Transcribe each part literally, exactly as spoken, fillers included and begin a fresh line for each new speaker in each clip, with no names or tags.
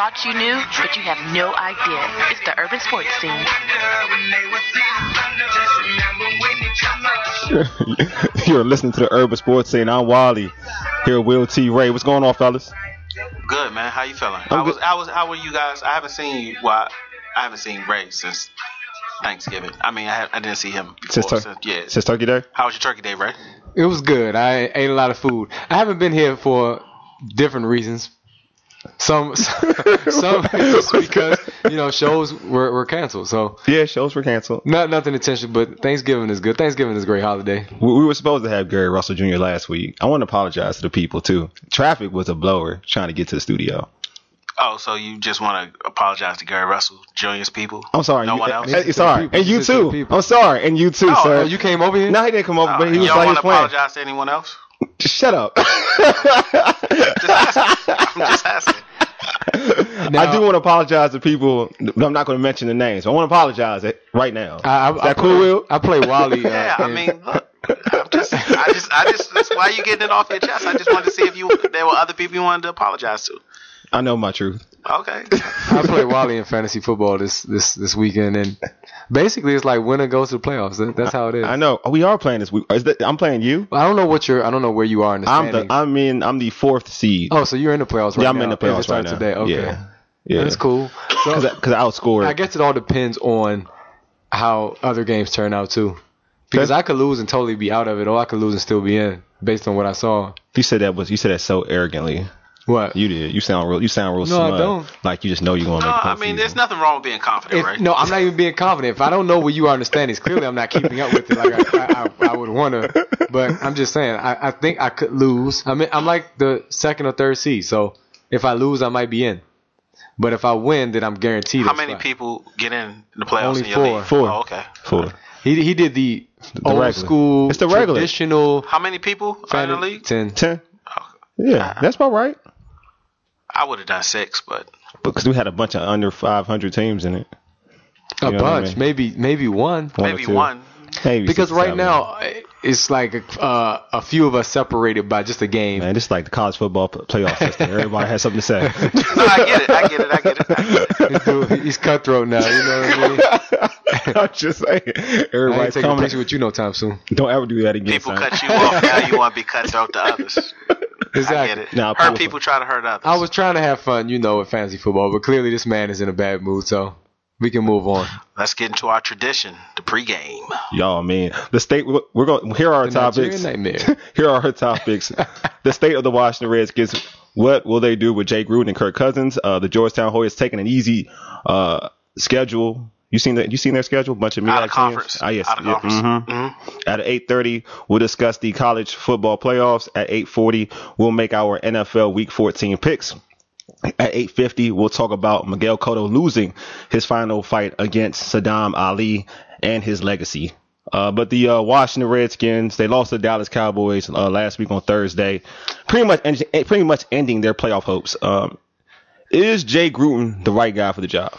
thought you knew, but you have no idea. It's the Urban Sports Scene.
You're listening to the Urban Sports Scene. I'm Wally. Here with Will T. Ray. What's going on, fellas?
Good, man. How you feeling?
I'm
I was,
good.
I was. How were you guys? I haven't seen you. Well, I haven't seen Ray since Thanksgiving. I mean, I, have, I didn't see him before.
Since, tur-
since, yeah.
since Turkey Day?
How was your Turkey Day, Ray?
It was good. I ate a lot of food. I haven't been here for different reasons. Some, some just because you know shows were, were canceled. So
Yeah, shows were canceled.
not nothing intentional, but Thanksgiving is good. Thanksgiving is a great holiday.
We, we were supposed to have Gary Russell Junior last week. I want to apologize to the people, too. Traffic was a blower trying to get to the studio.
Oh, so you just want to apologize to Gary Russell Junior's people?
I'm sorry.
No
you,
one
eh,
else?
eh, sorry.
People.
And you,
Just to the
too.
people.
I'm sorry. And you, too,
Oh,
sir.
Oh, you came over here?
No, he didn't come over,
Oh,
but he
you
was
don't
like, he
want
was
to
playing.
apologize to anyone else?
Shut up.
Just asking. I'm just asking.
I do want to apologize to people, but I'm not going to mention the names. I want to apologize it right now.
I, I,
Is that
I
cool,
play,
Will?
I play Wally. Uh,
Yeah, I
and-
mean, look. I'm just, I just, I just. That's why you getting it off your chest. I just wanted to see if you there were other people you wanted to apologize to.
I know my truth.
Okay.
I play Wally in fantasy football this this this weekend, and basically it's like winner goes to the playoffs. That- That's how it is.
I know. Oh, we are playing this week. Is that, I'm playing you.
I don't know what you're. I don't know where you are in the
I'm
standings.
the. I'm in. I'm the fourth seed.
oh, so you're in the playoffs right
yeah,
now?
I'm in the
It
playoffs
started
right now.
today. Okay,
Yeah. Yeah.
that's cool. So,
Because I, 'cause I outscored.
I guess it all depends on how other games turn out too. Because I could lose and totally be out of it, or I could lose and still be in, based on what I saw.
You said that was. You said that so arrogantly.
What?
You did. You sound real. You sound real
No, I
smug.
don't.
Like you just know you're going to
No,
make.
I mean, there's nothing wrong with being confident,
If,
right?
No, I'm not even being confident. If I don't know where you are in the standings, clearly I'm not keeping up with it like I, I, I would want to. But I'm just saying, I, I think I could lose. I mean, I'm like the second or third seed, so if I lose, I might be in. But if I win, then I'm guaranteed.
How
a
many
spot.
people get in the playoffs
Only
in your
four.
league?
Four.
Oh, okay.
Four.
He he did the,
The
old
regular.
school,
It's the regular.
traditional.
How many people are in the league?
Ten.
Ten. Yeah, that's about right.
I would have done six, but
Because we had a bunch of under five hundred teams in it.
A
You know what I
bunch,
mean?
maybe maybe one.
One or
maybe
two.
one.
Maybe
Because
six or
right
seven.
now it's like uh, a few of us separated by just a game.
Man, this is like the college football p- playoff system. Everybody has something to say.
No, I get it. I get it. I get it. I get it.
This dude, he's cutthroat now. You know what I mean?
I'm just saying.
I ain't
Everybody's
taking a
coming.
picture with you no time soon.
Don't ever do that again.
People
son.
cut you off. Now you want to be cutthroat to others. I
Exactly.
get it.
Nah,
hurt
people-
people try to hurt others.
I was trying to have fun, you know, with fantasy football, but clearly this man is in a bad mood, so we can move on.
Let's get into our tradition, the pregame.
Y'all, man, the state. We're going. Here are our
The Nigerian
topics.
nightmare.
Here are our topics. The state of the Washington Redskins. What will they do with Jay Gruden and Kirk Cousins? Uh, the Georgetown Hoyas taking an easy uh, schedule. You seen that? You seen their schedule? Bunch of
Out of
MEAC
conference.
teams. Ah, yes.
Out of
yeah,
conference.
mhm.
Mhm.
At eight thirty, we'll discuss the college football playoffs. At eight forty, we'll make our N F L Week fourteen picks. At eight fifty, we'll talk about Miguel Cotto losing his final fight against Saddam Ali and his legacy. Uh, but the uh, Washington Redskins, they lost to the Dallas Cowboys uh, last week on Thursday, pretty much en- pretty much ending their playoff hopes. Um, is Jay Gruden the right guy for the job?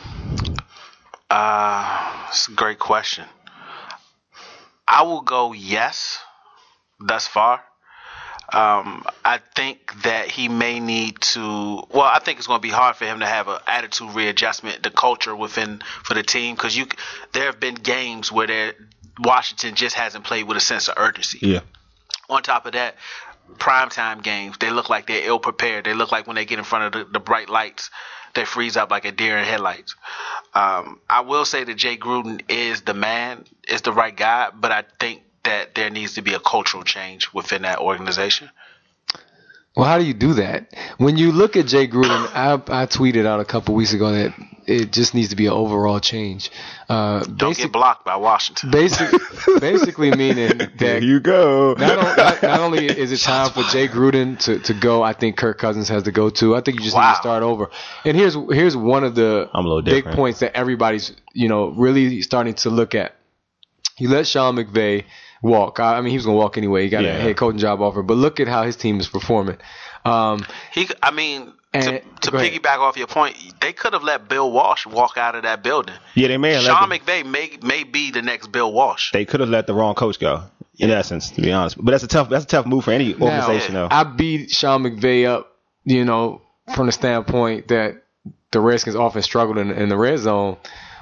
Uh, it's a great question. I will go yes thus far. Um, I think that he may need to. Well, I think it's going to be hard for him to have an attitude readjustment, the culture within for the team, because you there have been games where there, Washington just hasn't played with a sense of urgency.
Yeah.
On top of that, primetime games, they look like they're ill prepared. They look like when they get in front of the, the bright lights, they freeze up like a deer in headlights. Um, I will say that Jay Gruden is the man, is the right guy, but I think that there needs to be a cultural change within that organization.
Well, how do you do that? When you look at Jay Gruden, I, I tweeted out a couple weeks ago that it just needs to be an overall change. Uh,
Don't
basic,
get blocked by Washington.
basic, basically meaning
There
that
you go.
not, on, not, not only is it time for Jay Gruden to, to go, I think Kirk Cousins has to go too. I think you just need
Wow.
to start over. And here's here's one of the
I'm a little
big
different.
points that everybody's you know really starting to look at. You let Sean McVay walk. I, I mean, he was gonna walk anyway. He got
Yeah.
a head coaching job offer, but look at how his team is performing. Um,
He, I mean, to,
And-
to
go ahead.
piggyback off your point, they could have let Bill Walsh walk out of that building.
Yeah, they may have let
Sean
the-
McVay may may be the next Bill Walsh.
They could have let the wrong coach go. In essence, to be honest, but that's a tough that's a tough move for any organization,
yeah.
though.
I beat Sean McVay up, you know, from the standpoint that the Redskins offense struggled in, in the red zone.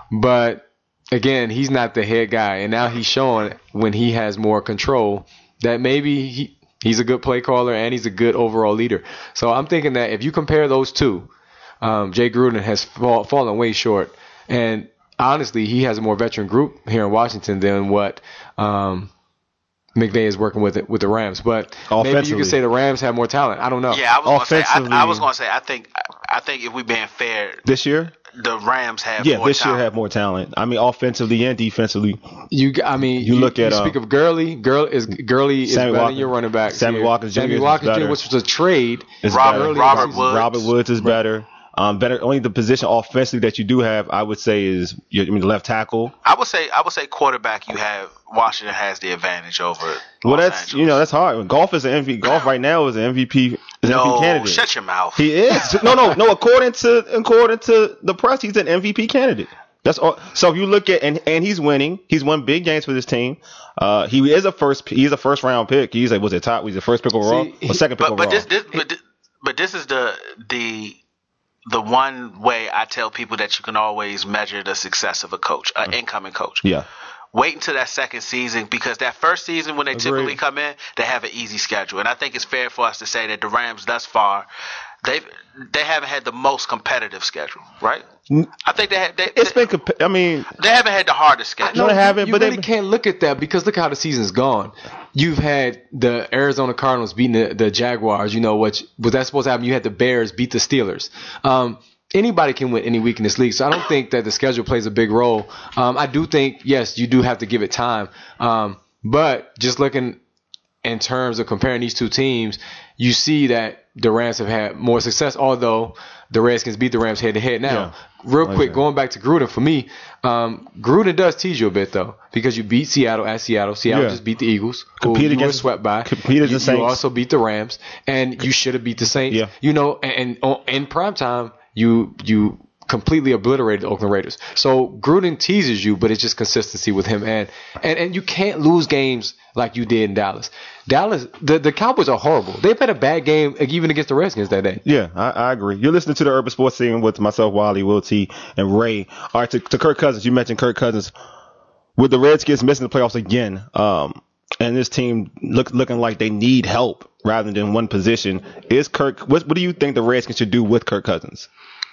But again, he's not the head guy, and now he's showing when he has more control that maybe he, he's a good play caller and he's a good overall leader. So I'm thinking that if you compare those two, um, Jay Gruden has fall, fallen way short, and honestly, he has a more veteran group here in Washington than what um, McVay is working with it, with the Rams. But maybe you could say the Rams have more talent. I don't know.
Yeah, I was going to say. I, I was going to say. I think. I think if we're being fair,
this year
the Rams have.
Yeah,
more
this
talent.
year have more talent. I mean, offensively and defensively.
You, I mean,
you,
you
look at.
You speak
uh,
of Gurley. Girl is Gurley is
Sammy
better
Watkins,
than your running back.
Sammy
here.
Watkins Junior
Sammy
is
Watkins
better.
Junior, which was a trade.
Is
Robert,
better.
Robert Woods.
Robert Woods is better. Um, better. Only the position offensively that you do have, I would say, is I mean, the left tackle.
I would say, I would say, quarterback. You have Washington has the advantage over.
Well,
Los
that's
Angeles.
you know that's hard. Golf is an M V P. Golf right now is an M V P. Is an
no,
M V P candidate.
shut your mouth.
He is. No, no, no. According to according to the press, he's an M V P candidate. That's all. So if you look at and and he's winning. He's won big games for this team. Uh, he is a first. He's a first round pick. He's like was it top? He's the first pick overall
See,
or second pick
but
overall.
but this, this but this, but this is the the the one way I tell people that you can always measure the success of a coach, an incoming coach.
Yeah.
Wait until that second season, because that first season when they
Agreed.
typically come in, they have an easy schedule. And I think it's fair for us to say that the Rams thus far, they've they haven't had the most competitive schedule, right? I think they had. They,
It's
they,
been. comp- I mean,
they haven't had the hardest schedule.
No, they haven't,
you
but
really
they-
can't look at that because look how the season's gone. You've had the Arizona Cardinals beating the, the Jaguars. You know what was that supposed to happen? You had the Bears beat the Steelers. Um, anybody can win any week in this league, so I don't think that the schedule plays a big role. Um, I do think yes, you do have to give it time, um, but just looking in terms of comparing these two teams, you see that the Rams have had more success, although the Redskins beat the Rams head to head. Now,
Yeah.
real
Like
quick,
that.
going back to Gruden, for me, um, Gruden does tease you a bit, though, because you beat Seattle at Seattle. Seattle
Yeah.
just beat the Eagles, who
Compete
you were
against-
swept by.
competed
you,
the Saints.
You also beat the Rams, and you should have beat the Saints.
Yeah.
You know, and, and on- in prime time, you you completely obliterated the Oakland Raiders. So Gruden teases you, but it's just consistency with him, and and, and you can't lose games like you did in Dallas. Dallas, the, the Cowboys are horrible. They've had a bad game even against the Redskins that day.
Yeah, I, I agree. You're listening to the Urban Sports Scene with myself, Wally, Will T, and Ray. All right, to, to Kirk Cousins, you mentioned Kirk Cousins. With the Redskins missing the playoffs again, um, and this team look, looking like they need help rather than one position, is Kirk? What, what do you think the Redskins should do with Kirk Cousins?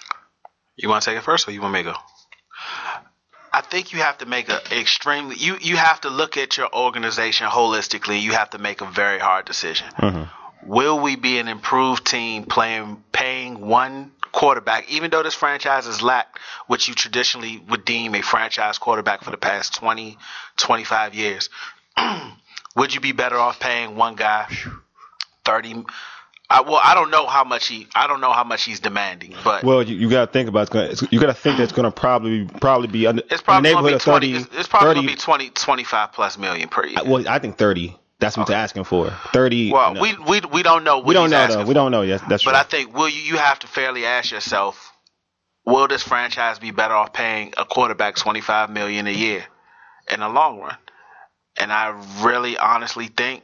You want to take it first, or you want me to go? I think you have to make a extremely you you have to look at your organization holistically. You have to make a very hard decision.
Mm-hmm.
Will we be an improved team playing paying one quarterback, even though this franchise has lacked what you traditionally would deem a franchise quarterback for the past twenty, twenty-five years? Would you be better off paying one guy thirty? I, well, I don't know how much he. I don't know how much he's demanding, but
Well, you, you got to think about it's gonna, it's, you got to think that's going to probably probably be under,
it's probably
in the
going to
neighborhood
be
of
twenty.
thirty.
It's, it's probably
thirty
going to be twenty, twenty-five plus million per year.
Well, I think thirty. That's what they're asking for. Thirty.
Well,
no.
we we we don't know. What
we don't
he's
know
asking
though.
for.
We don't know yet. That's
But
true.
I think will you you have to fairly ask yourself, will this franchise be better off paying a quarterback twenty-five million a year in the long run? And I really honestly think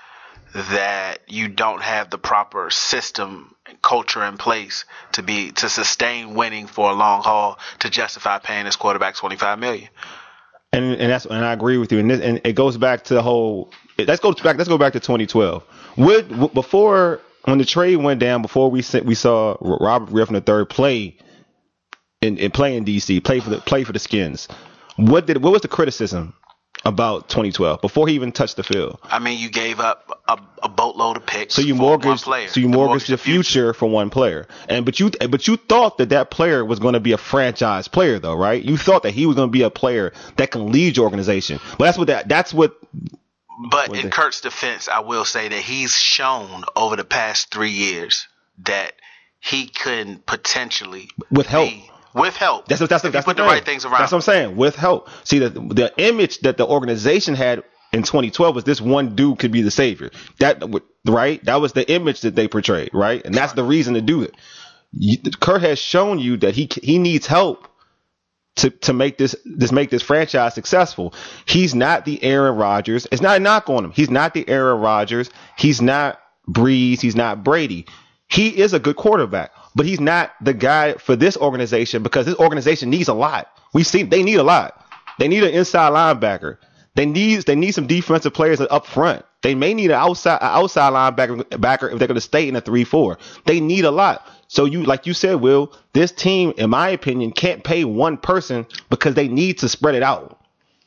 that you don't have the proper system and culture in place to be to sustain winning for a long haul to justify paying this quarterback twenty-five million.
And and that's and I agree with you. And this, and it goes back to the whole. Let's go back. Let's go back to twenty twelve. Would before when the trade went down, before we sent, we saw Robert Griffin the third play in, in play in D C, play for the play for the Skins. What did what was the criticism about twenty twelve before he even touched the field?
I mean, you gave up a, a boatload of picks.
So you
for one
mortgaged,
player.
so you
The
mortgaged the
the future.
future for one player, and but you, but you thought that that player was going to be a franchise player, though, right? You thought that he was going to be a player that can lead your organization. But that's what that, that's what.
But
Was
in
it-
Kurt's defense, I will say that he's shown over the past three years that he can potentially
With help.
be- with help.
That's what that's the,
if
that's
you put
the,
the,
thing.
right things around.
That's what I'm saying. With help. See, the the image that the organization had in twenty twelve was this one dude could be the savior. That right? That was the image that they portrayed, right? And that's the reason to do it. You, Kurt has shown you that he he needs help to to make this this make this franchise successful. He's not the Aaron Rodgers. It's not a knock on him. He's not the Aaron Rodgers. He's not Breeze. He's not Brady. He is a good quarterback. but he's not the guy for this organization because this organization needs a lot. We see they need a lot. They need an inside linebacker. They need they need some defensive players up front. They may need an outside an outside linebacker backer if they're going to stay in a three four. They need a lot. So you like you said, Will, this team, in my opinion, can't pay one person because they need to spread it out.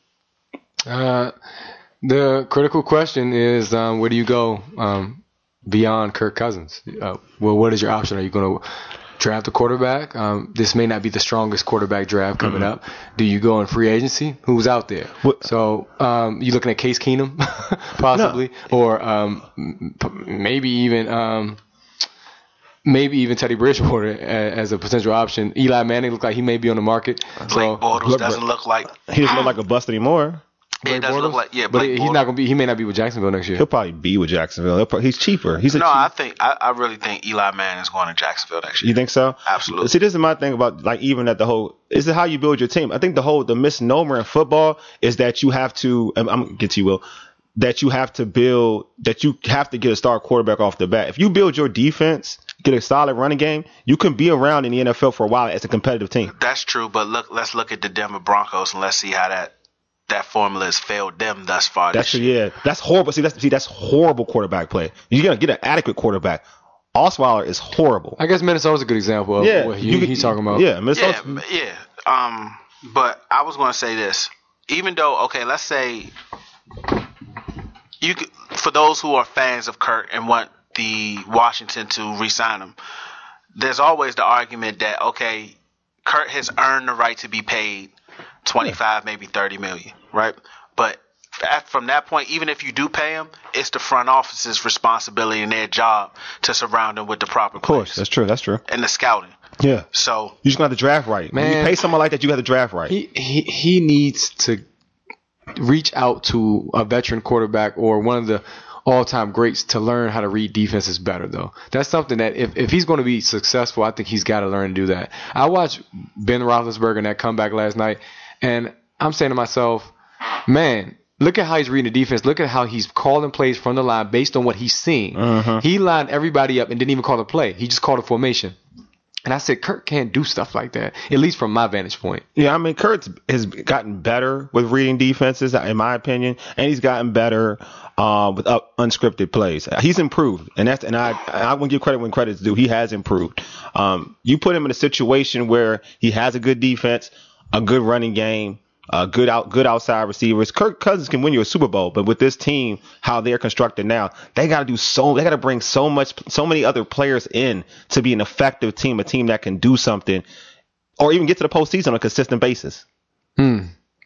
Uh, the critical question is, um, where do you go um, beyond Kirk Cousins? Uh, well, what is your option? Are you going to draft a quarterback? Um, this may not be the strongest quarterback draft coming mm-hmm. up. Do you go in free agency? Who's out there? What? So um, you looking at Case Keenum, possibly, no. or um, maybe even um, maybe even Teddy Bridgewater as a potential option. Eli Manning looked like he may be on the market.
Blake
so,
Bortles doesn't look like
he doesn't look like a bust anymore.
It doesn't look like yeah,
but
Blake
he's
Bortles.
not gonna be. He may not be with Jacksonville next year.
He'll probably be with Jacksonville. He'll probably, he's cheaper. He's a
no.
cheap,
I think I, I really think Eli Manning is going to Jacksonville next year.
You think so?
Absolutely.
See, this is my thing about like even at the whole. Is it how you build your team? I think the whole the misnomer in football is that you have to. I'm, I'm gonna get to you, Will. That you have to build. That you have to get a star quarterback off the bat. If you build your defense, get a solid running game, you can be around in the N F L for a while as a competitive team.
That's true, but look, let's look at the Denver Broncos and let's see how that. That formula has failed them thus far.
That's
this year.
yeah. That's horrible. See, that's see, that's horrible quarterback play. You're gonna get an adequate quarterback. Osweiler is horrible.
I guess Minnesota's a good example of
yeah,
what he,
could,
he's talking about.
Yeah, Minnesota.
Yeah, yeah. Um, but I was gonna say this. Even though, okay, let's say you could, for those who are fans of Kirk and want the Washington to re-sign him, there's always the argument that okay, Kirk has earned the right to be paid twenty-five, maybe thirty million, right? But from that point, even if you do pay him, it's the front office's responsibility and their job to surround him with the proper
Of course,
players.
that's true. That's true.
And the scouting.
Yeah.
So
you just got to draft right.
Man,
when you pay someone like that, you got to draft right.
He, he he needs to reach out to a veteran quarterback or one of the all-time greats to learn how to read defenses better, though. That's something that if, if he's going to be successful, I think he's got to learn to do that. I watched Ben Roethlisberger in that comeback last night, and I'm saying to myself, man, look at how he's reading the defense. Look at how he's calling plays from the line based on what he's seeing.
Uh-huh.
He lined everybody up and didn't even call a play. He just called a formation. And I said, Kirk can't do stuff like that, at least from my vantage point.
Yeah, I mean, Kurt has gotten better with reading defenses, in my opinion, and he's gotten better uh, with uh, unscripted plays. He's improved, and that's and I I want to give credit when credit's due. He has improved. Um, you put him in a situation where he has a good defense, a good running game, uh, good out good outside receivers. Kirk Cousins can win you a Super Bowl, but with this team, how they're constructed now, they got to do so. They got to bring so much, so many other players in to be an effective team, a team that can do something, or even get to the postseason on a consistent basis.
Hmm.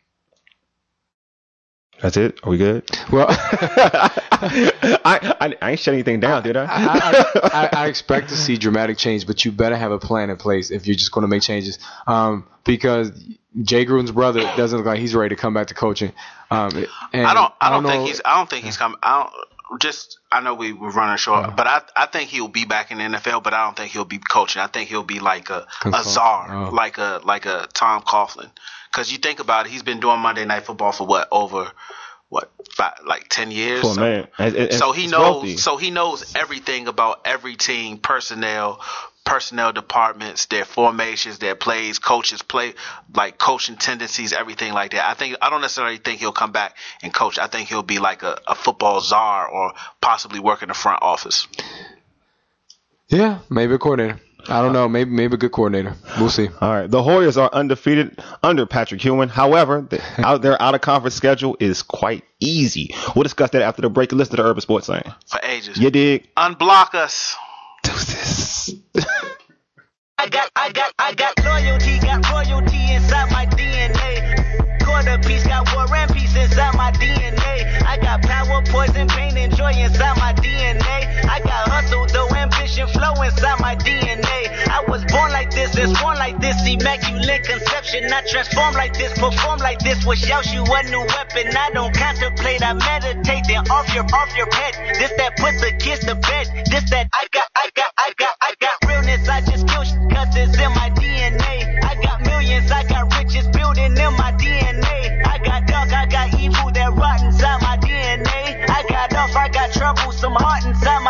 That's it. Are we good?
Well,
I, I I ain't shut anything down, did I?
I, I, I expect to see dramatic change, but you better have a plan in place if you're just going to make changes. Um, because Jay Gruden's brother doesn't look like he's ready to come back to coaching. Um, and
I don't. I don't,
I don't
think
know,
he's. I don't think he's coming. I don't. Just. I know we we're running short,
uh,
but I I think he'll be back in the N F L. But I don't think he'll be coaching. I think he'll be like a
Consult.
a czar,
Oh.
like a like a Tom Coughlin. Because you think about it, he's been doing Monday Night Football for what over. What five, like ten years?
For a
so,
man. It, it,
so he
it's
knows.
wealthy.
So he knows everything about every team, personnel, personnel departments, their formations, their plays, coaches play, like coaching tendencies, everything like that. I think I don't necessarily think he'll come back and coach. I think he'll be like a, a football czar or possibly work in the front office.
Yeah, maybe a coordinator. I don't know. Maybe maybe a good coordinator. We'll see.
All right. The Warriors are undefeated under Patrick Ewing. However, the, out their out of conference schedule is quite easy. We'll discuss that after the break. Listen to the Urban Sports Zone.
For ages.
You dig?
Unblock us.
Do this.
I got, I got, I got loyalty, got royalty inside my D N A. Quarter piece, got war and peace inside my D N A. I got power, poison, pain, and joy inside my D N A. I got hustle, though, ambition, flow inside my D N A. I was born like this, and born like this, immaculate conception. I transform like this, perform like this, was Yaoshu a new weapon. I don't contemplate, I meditate, then off your, off your head. This that put the kids to bed. This that I got, I got, I got, I got realness. I just kill shit cause it's in my D N A. I got millions, I got riches building in my D N A. I got dark, I got evil that rot inside my D N A. I got off, I got trouble, some heart inside my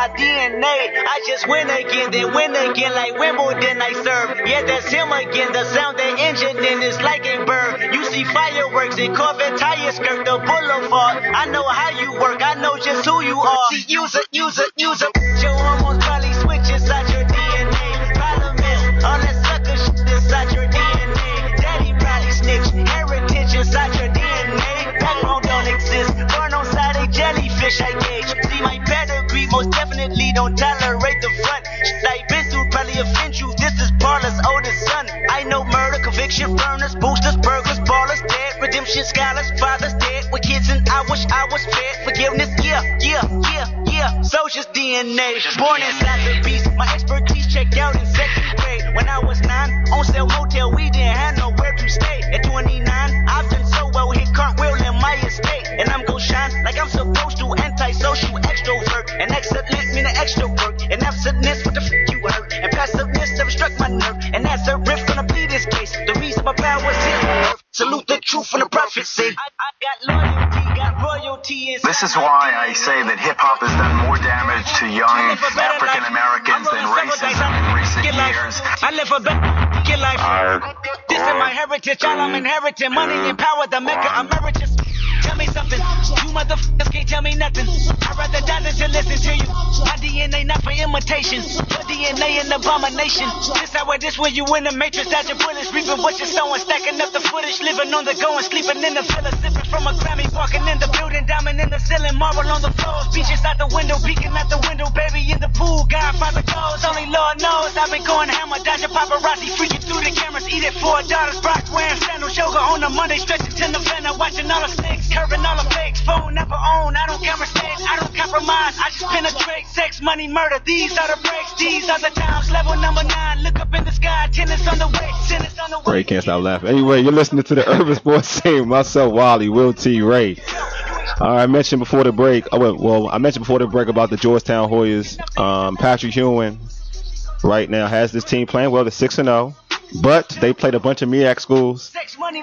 my D N A. I just win again, then win again like Wimbledon I serve. Yeah, that's him again. The sound the engine in is like a bird. You see fireworks and Corvette tires skirt the boulevard. I know how you work. I know just who you are. See, use it, use it, use it. Your hormones probably switch inside your D N A. Problem is, all that sucker shit inside your D N A. Daddy probably snitch. Heritage inside your D N A. Backbone don't exist. Burn on side a jellyfish I gauge. See my pedigree most definitely don't tolerate the front. Shit I been through probably offend you. This is Parler's oldest son. I know murder, conviction, burners, boosters, burglars, ballers, dead, redemption, scholars, fathers dead with kids and I wish I was fed. Forgiveness, yeah, yeah, yeah, yeah. Soldier's D N A, born inside the beast. My expertise checked out in second grade. When I was nine, on sale motel, we didn't have nowhere to stay. At twenty-nine, I've done so well, hit cartwheel in my estate. And I'm gon' shine like I'm supposed to, antisocial extrovert. And excellent mean an extra work. And absentness, what the f you hurt. And passiveness never struck my nerve. And that's a riff gonna be this case. The reason my power's hit the earth. Salute the truth and the prophecy. I, I got loyalty, got royalty.
This is why I say that hip-hop has done more damage to young African Americans than racism in recent years.
I live a better life. This is my heritage, all I'm inheriting. Money and power, the mecca emeritus. Tell me something, you motherfuckers can't tell me nothing. I'd rather die than to listen to you. My D N A not for imitation. Your D N A an abomination. This how it is when you in the matrix. Out your bullets, reaping what you're sowing. Stacking up the footage, living on the go and sleeping in the villa. Sipping from a Grammy, walking in the building. Diamond in the ceiling, marble on the floor. Beaches out the window, peeking out the window. Baby in the pool, Godfather goes. Only Lord knows I've been going hammer. Dodging paparazzi, freaking through the cameras. Eat it for daughters, Brock wearing sandals. Yoga on a Monday, stretching to November. Watching all the snakes. Curving all the fakes, phone never own. I don't conversate, I don't compromise. I just penetrate, sex, money, murder. These are the breaks, these are the times. Level number nine, look up in the sky. Tennis on the way, tennis on the way.
Ray can't stop laughing. Anyway, you're listening to the Urban Sports Scene. Myself, Wally, Will T. Ray. Uh, I mentioned before the break. Oh, well, well, I mentioned before the break about the Georgetown Hoyas. Um, Patrick Ewing right now has this team playing well. They're six and zero. But they played a bunch of M E A C schools.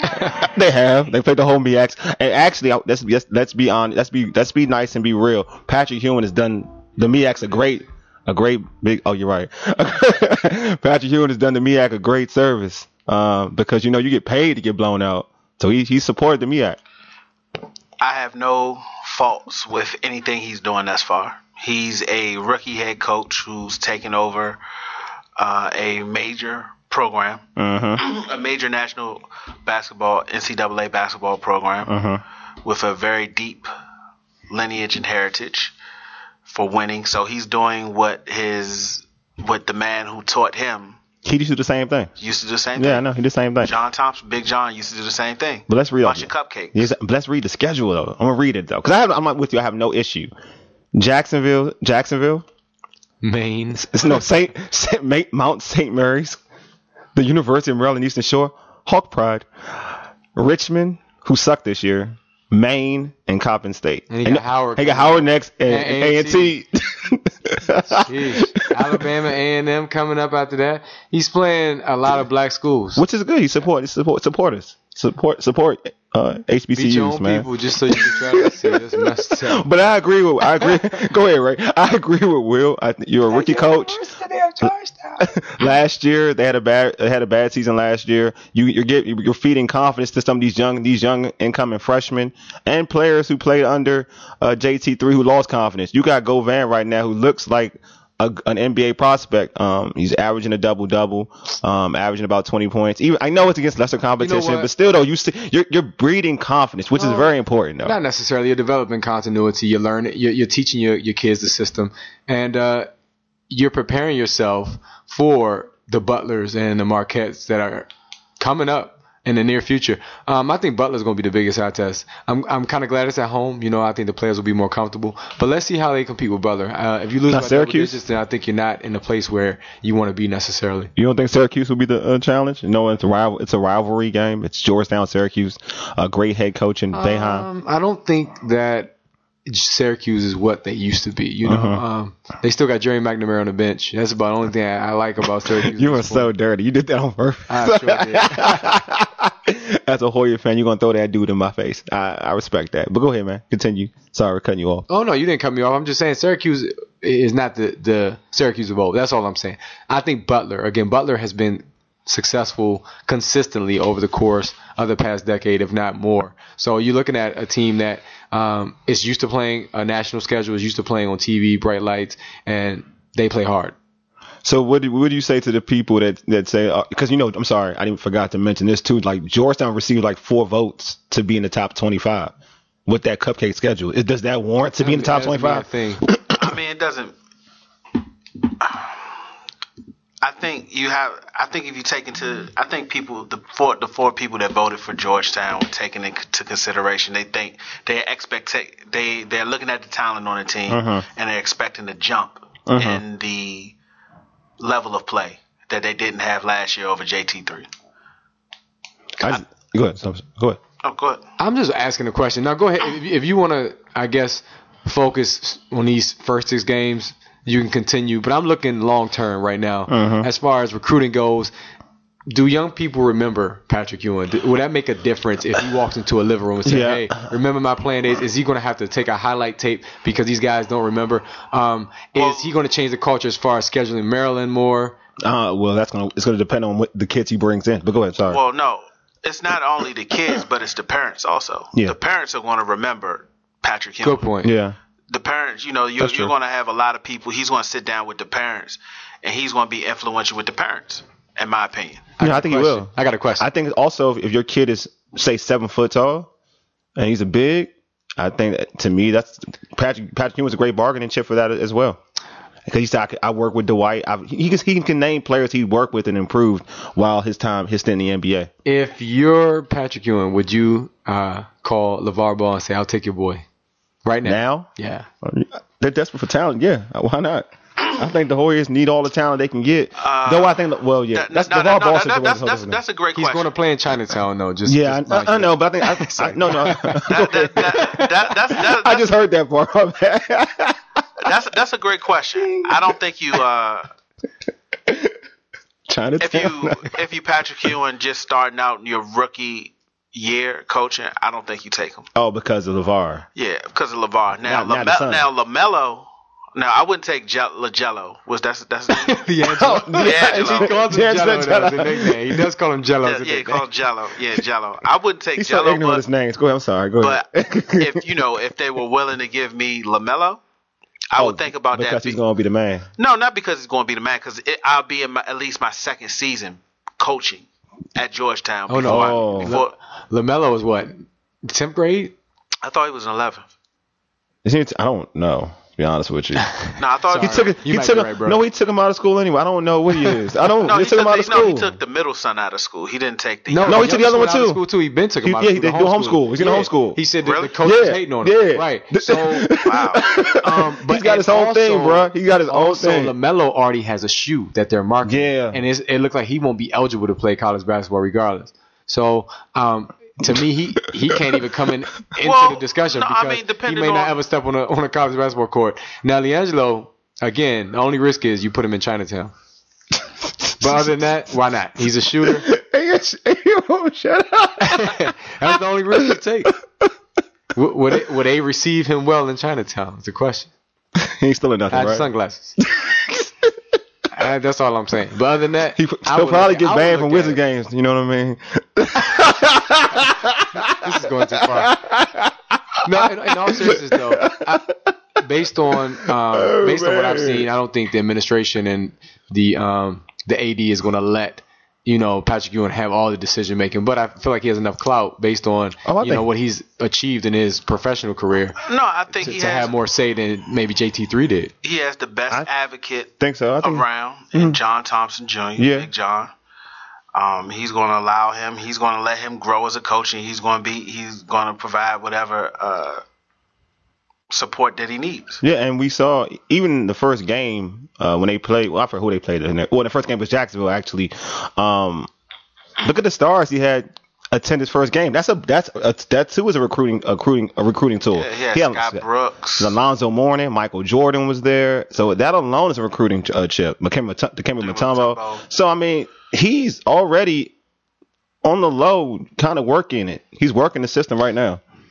They have. They played the whole M E A C. And actually, let's let's, let's be on. Let's be let's be nice and be real. Patrick Ewing has done the M E A C a great, a great big. Oh, you're right. Patrick Ewing has done the M E A C a great service um, because you know you get paid to get blown out. So he he supported the M E A C.
I have no faults with anything he's doing thus far. He's a rookie head coach who's taken over uh, a major program, uh-huh. a major national basketball, N C double A basketball program uh-huh. with a very deep lineage and heritage for winning. So he's doing what his, what the man who taught him.
He used to do the same thing.
Used to do the same
yeah,
thing.
Yeah, I know. He did the same thing.
John Thompson, Big John used to do the same thing.
But let's read
Bunch of cupcakes.
Yes, let's read the schedule, though. I'm going to read it, though. Because I have, I'm not with you. I have no issue. Jacksonville, Jacksonville.
Maine.
No, Saint, Saint Mount Saint Mary's. The University of Maryland Eastern Shore, Hawk Pride, Richmond, who sucked this year, Maine, and Coppin State.
And he got and, Howard.
He got Howard next, and, and A and T.
Alabama, A and M coming up after that. He's playing a lot of black schools,
which is good. He support, he support, support us, support, support uh, H B C Us,
Beat your own
man.
People just so you can try to see this messed up.
But I agree with. I agree. Go ahead, Ray. I agree with Will. I, you're a rookie coach. Last year they had a bad they had a bad season last year. You you're get you're feeding confidence to some of these young these young incoming freshmen and players who played under uh, J T three who lost confidence. You got Govan right now who looks like a, an N B A prospect. Um, he's averaging a double double, um, averaging about twenty points. Even I know it's against lesser competition, you know but still though you see, you're you're breeding confidence, which well, is very important. Though.
Not necessarily. You're developing continuity. You learn it. You're, you're teaching your your kids the system, and uh, you're preparing yourself for the Butlers and the Marquettes that are coming up in the near future. Um, I think Butler's going to be the biggest eye test. I'm I'm kind of glad it's at home. You know, I think the players will be more comfortable. But let's see how they compete with Butler. Uh, if you lose
not
by
Syracuse,
double digits, then I think you're not in a place where you want to be necessarily.
You don't think Syracuse will be the uh, challenge? You know, it's a rival. It's a rivalry game. It's Georgetown, Syracuse. A great head coach in Boeheim.
Um, I don't think that Syracuse is what they used to be. You know, uh-huh. um, they still got Jerry McNamara on the bench. That's about the only thing I, I like about Syracuse.
You were so dirty. You did that on purpose.
I sure
did. As a Hoya fan, you're going to throw that dude in my face. I, I respect that. But go ahead, man. Continue. Sorry for cutting you off.
Oh, no, you didn't cut me off. I'm just saying Syracuse, is not the, the Syracuse of old. That's all I'm saying. I think Butler, again, Butler has been successful consistently over the course of the past decade, if not more. So you're looking at a team that um, is used to playing a national schedule, is used to playing on T V, bright lights, and they play hard.
So what do, what do you say to the people that, that say, because, uh, you know, I'm sorry, I didn't forgot to mention this too. Like Georgetown received like four votes to be in the top twenty-five with that cupcake schedule. It, does that warrant to be in the top twenty-five?
I mean, it doesn't. I think you have. I think if you take into, I think people, the four, the four people that voted for Georgetown, were taking into consideration. They think they expect they they're looking at the talent on the team,
uh-huh.
and they're expecting a jump
uh-huh.
in the level of play that they didn't have last year over J T three.
I, go ahead. Go ahead.
Oh, go ahead.
I'm just asking a question. Now, go ahead. If, if you want to, I guess, focus on these first six games, you can continue. But I'm looking long term right now.
Uh-huh.
As far as recruiting goes, do young people remember Patrick Ewing? Would that make a difference if he walked into a living room and said,
yeah.
hey, remember my playing days? Is he going to have to take a highlight tape because these guys don't remember? Um,
well,
is he going to change the culture as far as scheduling Maryland more?
Uh, well, that's gonna it's gonna depend on what the kids he brings in. But go ahead. Sorry.
Well, no, it's not only the kids, but it's the parents also.
Yeah.
The parents are going to remember Patrick Ewing.
Good point.
Yeah.
The parents, you know, you're, you're going to have a lot of people. He's going to sit down with the parents, and he's going to be influential with the parents, in my opinion.
Yeah, I think he will.
I got a question.
I think also if your kid is, say, seven foot tall and he's a big, I think that, to me, that's Patrick Patrick Ewing was a great bargaining chip for that as well. Because he said, I, could, I work with Dwight. I, he, he can name players he worked with and improved while his time, his stint in the N B A.
If you're Patrick Ewing, would you uh, call LeVar Ball and say, I'll take your boy? Right now?
Now?
Yeah.
They're desperate for talent. Yeah. Why not? I think the Warriors need all the talent they can get.
Uh,
Though I think, well, yeah.
That,
that's
no,
the
no,
LeVar
no,
Ball
no,
situation.
that's, that's, that's a great
He's
question.
going to play in Chinatown, though. Just,
yeah,
just
I, I know, but I think I, I no, no.
that, that, that, that, that's, that,
I just heard that part.
that's that's a great question. I don't think you. Uh,
Chinatown.
if you if you Patrick Ewing just starting out in your rookie year coaching, I don't think you take him.
Oh, because of LeVar.
Yeah, because of LeVar. Now,
Not- not the
Lame-
son.
now LaMelo. Now I wouldn't take Je- LaJello. Was that's that's
D'Angelo.
Oh,
D'Angelo.
He calls him
D'Angelo
Jello. That's a nickname. He does call him Jello.
yeah, yeah, he called Jello. Yeah, Jello. I wouldn't take
He's so
Jello,
ignorant of his
but,
names. Go ahead. I'm sorry. Go ahead.
but if you know if they were willing to give me LaMelo, I would think about
because
that.
he's going to be the man.
No, not because he's going to be the man. Because I'll be in my, at least my second season coaching at Georgetown.
Oh, no.
before I-
Oh.
before-
LaMelo is what? tenth grade?
I thought he was an eleventh.
Is he, I don't know. To be honest with you.
No, I thought
He
Sorry.
took it.
You
He
might
took
be
him.
right, bro.
No, he took him out of school anyway. I don't know what he is. I don't.
No,
he,
he
took
took,
him out
the,
of school.
no, he took the middle son out of school. He didn't take the.
No, he took the other one,
youngest out of
too.
School too. He been took him
He-
out
yeah,
of
he
school.
did do homeschool. He's in homeschool.
He said that
Really?
the coach was
Yeah,
hating on
yeah.
him. Right. So
Wow.
um, but
He's got his
and
own thing, bro. He got his own
also,
thing.
LaMelo already has a shoe that they're marketing.
Yeah.
And it's, it looks like he won't be eligible to play college basketball regardless. So um, to me, he, he can't even come in into
Well,
the discussion
no, I
because
mean,
he
depending
may not
on-
ever step on a on a college basketball court. Now, LiAngelo, again, the only risk is you put him in Chinatown. But other than that, why not? He's a shooter.
Hey, shut up.
That's the only risk you take. Would, would, it, would they receive him well in Chinatown? It's a question.
He's still in nothing,
I had
right?
sunglasses. Uh, that's all I'm saying. But other than that,
He,
I
he'll
would
probably
look- I
get
would
banned
look
from
at
Wizard
it.
games. You know what I mean?
This is going too far. No, in, in all seriousness, though, I, based on um, based on what I've
man.
seen, I don't think the administration and the um, the A D is going to let you know Patrick Ewing have all the decision making. But I feel like he has enough clout based on
Oh, I
you know
think-
what he's achieved in his professional career
No, I think
to,
he
to
has
have more say than maybe J T three did.
he has the best
I
advocate
think so. I think.
around, and John Thompson Junior
Yeah.
Big John. Um, he's going to allow him. He's going to let him grow as a coach, and he's going to be. He's going to provide whatever uh, support that he needs.
Yeah, and we saw even the first game uh, when they played. Well, I forget who they played in there. Well, the first game was Jacksonville, actually. Um, look at the stars he had attend his first game. That's a that's a, that too is a recruiting a recruiting a recruiting tool.
Yeah, he had
He had
Scott Brooks.
Alonzo Mourning, Michael Jordan was there, so that alone is a recruiting uh, chip. Dikembe Dikembe Mutombo.
Mutombo.
So I mean, he's already on the low, kind of working it. He's working the system right now.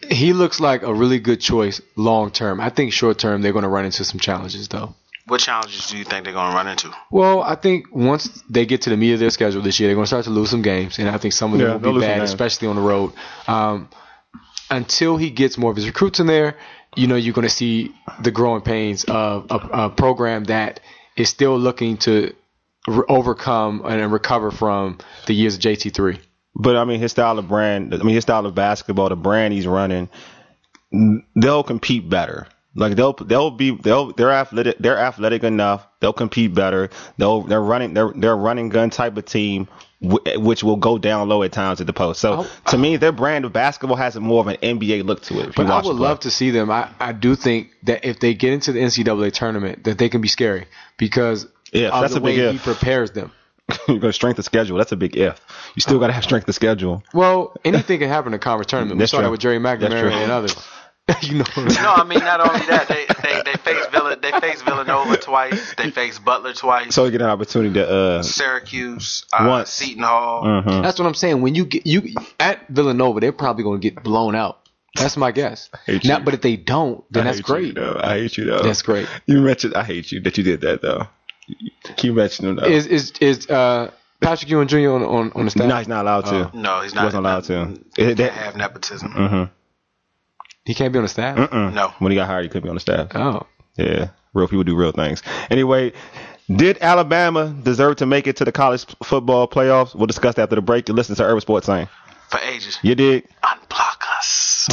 He looks like a really good choice long term. I think short term they're going to run into some challenges though.
What challenges do you think they're going to run into?
Well, I think once they get to the meat of their schedule this year, they're going to start to lose some games, and I think some of them
Yeah,
will
they'll
be
lose some
bad,
games.
especially on the road. Um, until he gets more of his recruits in there, you know, you're going to see the growing pains of a, a program that is still looking to re- overcome and recover from the years of J T three.
But I mean, his style of brand, I mean, his style of basketball, the brand he's running, they'll compete better. Like they'll they'll be they'll they're athletic they're athletic enough. They'll compete better. They'll they're running they're they're a running gun type of team, w- which will go down low at times at the post. So
Oh,
to me, their brand of basketball has more of an N B A look to it. If
But
you
I
watch
would
them play.
love to see them. I, I do think that if they get into the N C double A tournament, that they can be scary because
Yeah,
of
that's
the
a big
way
if.
he prepares them.
You're going to strength of schedule. That's a big if. You still got to have strength of schedule.
Well, anything can happen in a conference tournament. We
That's
saw that
true.
with Jerry
That's
McNamara
true.
and others. you know.
No, I mean not only that, they they they face Villa, they face Villanova twice, they face Butler twice,
So you get an opportunity to uh
Syracuse, uh,
Once.
Seton Hall.
mhm.
That's what I'm saying. When you get you at Villanova, they're probably going to get blown out. That's my guess.
hate
Now,
you.
but if they don't, then
I
that's
hate
great.
You, though. I hate you though.
That's great.
You mentioned I hate you that you did that though. Keep mentioning them though.
Is is is uh, Patrick Ewing Junior on on, on the staff?
no, he's not allowed to.
No, he's
He
not.
wasn't allowed to.
Can't
It- that-
have nepotism.
mm-hmm.
He can't be on the staff.
Mm-mm.
No.
When he got hired, he couldn't be on the staff.
Oh,
Yeah, real people do real things. Anyway, did Alabama deserve to make it to the college football playoffs? We'll discuss that after the break. You listen to Urban Sports Saying.
For ages.
You dig?
Unblock us.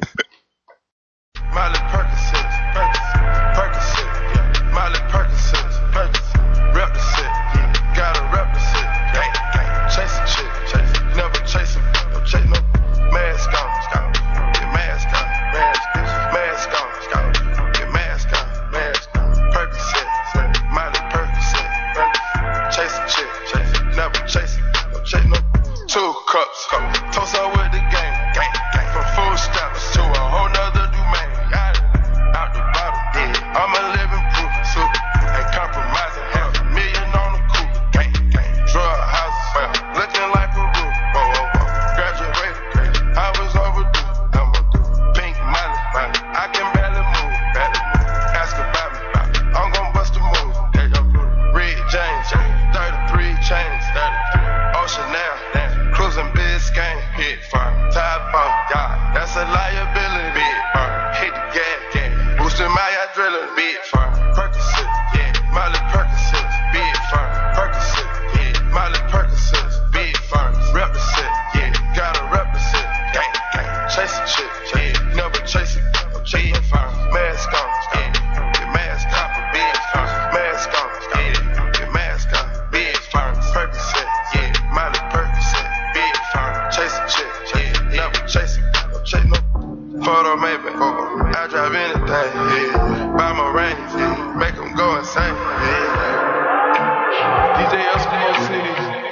Miley Percocet, Percocet, Percocet, yeah. Miley Percocet, Percocet, rep the set, yeah. Gotta rep the set, gang, gang. Chase a chick, chase, never chase him, no chase no mask on, scout, get mask on, mask, mask on, scout, get mask on, mask on. Percocet, Miley Percocet, Percocet, chase a chick, chase, never chase him, no chase no. Two cups, toast up with the game, gang, gang. From food stamps to a whole nother domain. Got it, out the bottle, yeah. I'm a living proof, so ain't compromising. Half a million on the coupe, gang, gang. Drug houses, well, looking like Peru. Whoa, whoa, whoa. Graduated, I was overdue. I'm a pink Miley, Miley. I can barely move, barely move. Ask about me, I'm gon' bust a move. There you go. Red James, thirty-three chains, thirty-three. Ocean now, cruising Biscayne, hit fire. Top off, yeah, that's a liability. Big fire, hit the gas, gas. Boosting my adrenaline, big fire. Percocet, yeah, Miley Percocet, big fire. Percocet, yeah, Miley Percocet, big fire. Rep the set, yeah, gotta rep the set. Gang, gang, chase a chick, yeah, never chase it, no chase no fire. Mask on, yeah, get mask on, big fire. Mask on, yeah, get mask on, big fire. Percocet, yeah, Miley Percocet, big fire. Chase a chick, yeah, never chase it, no chase no. Photo maybe, I drive anything, yeah. Buy my range, yeah, make them go insane, yeah. D J Eskimo City.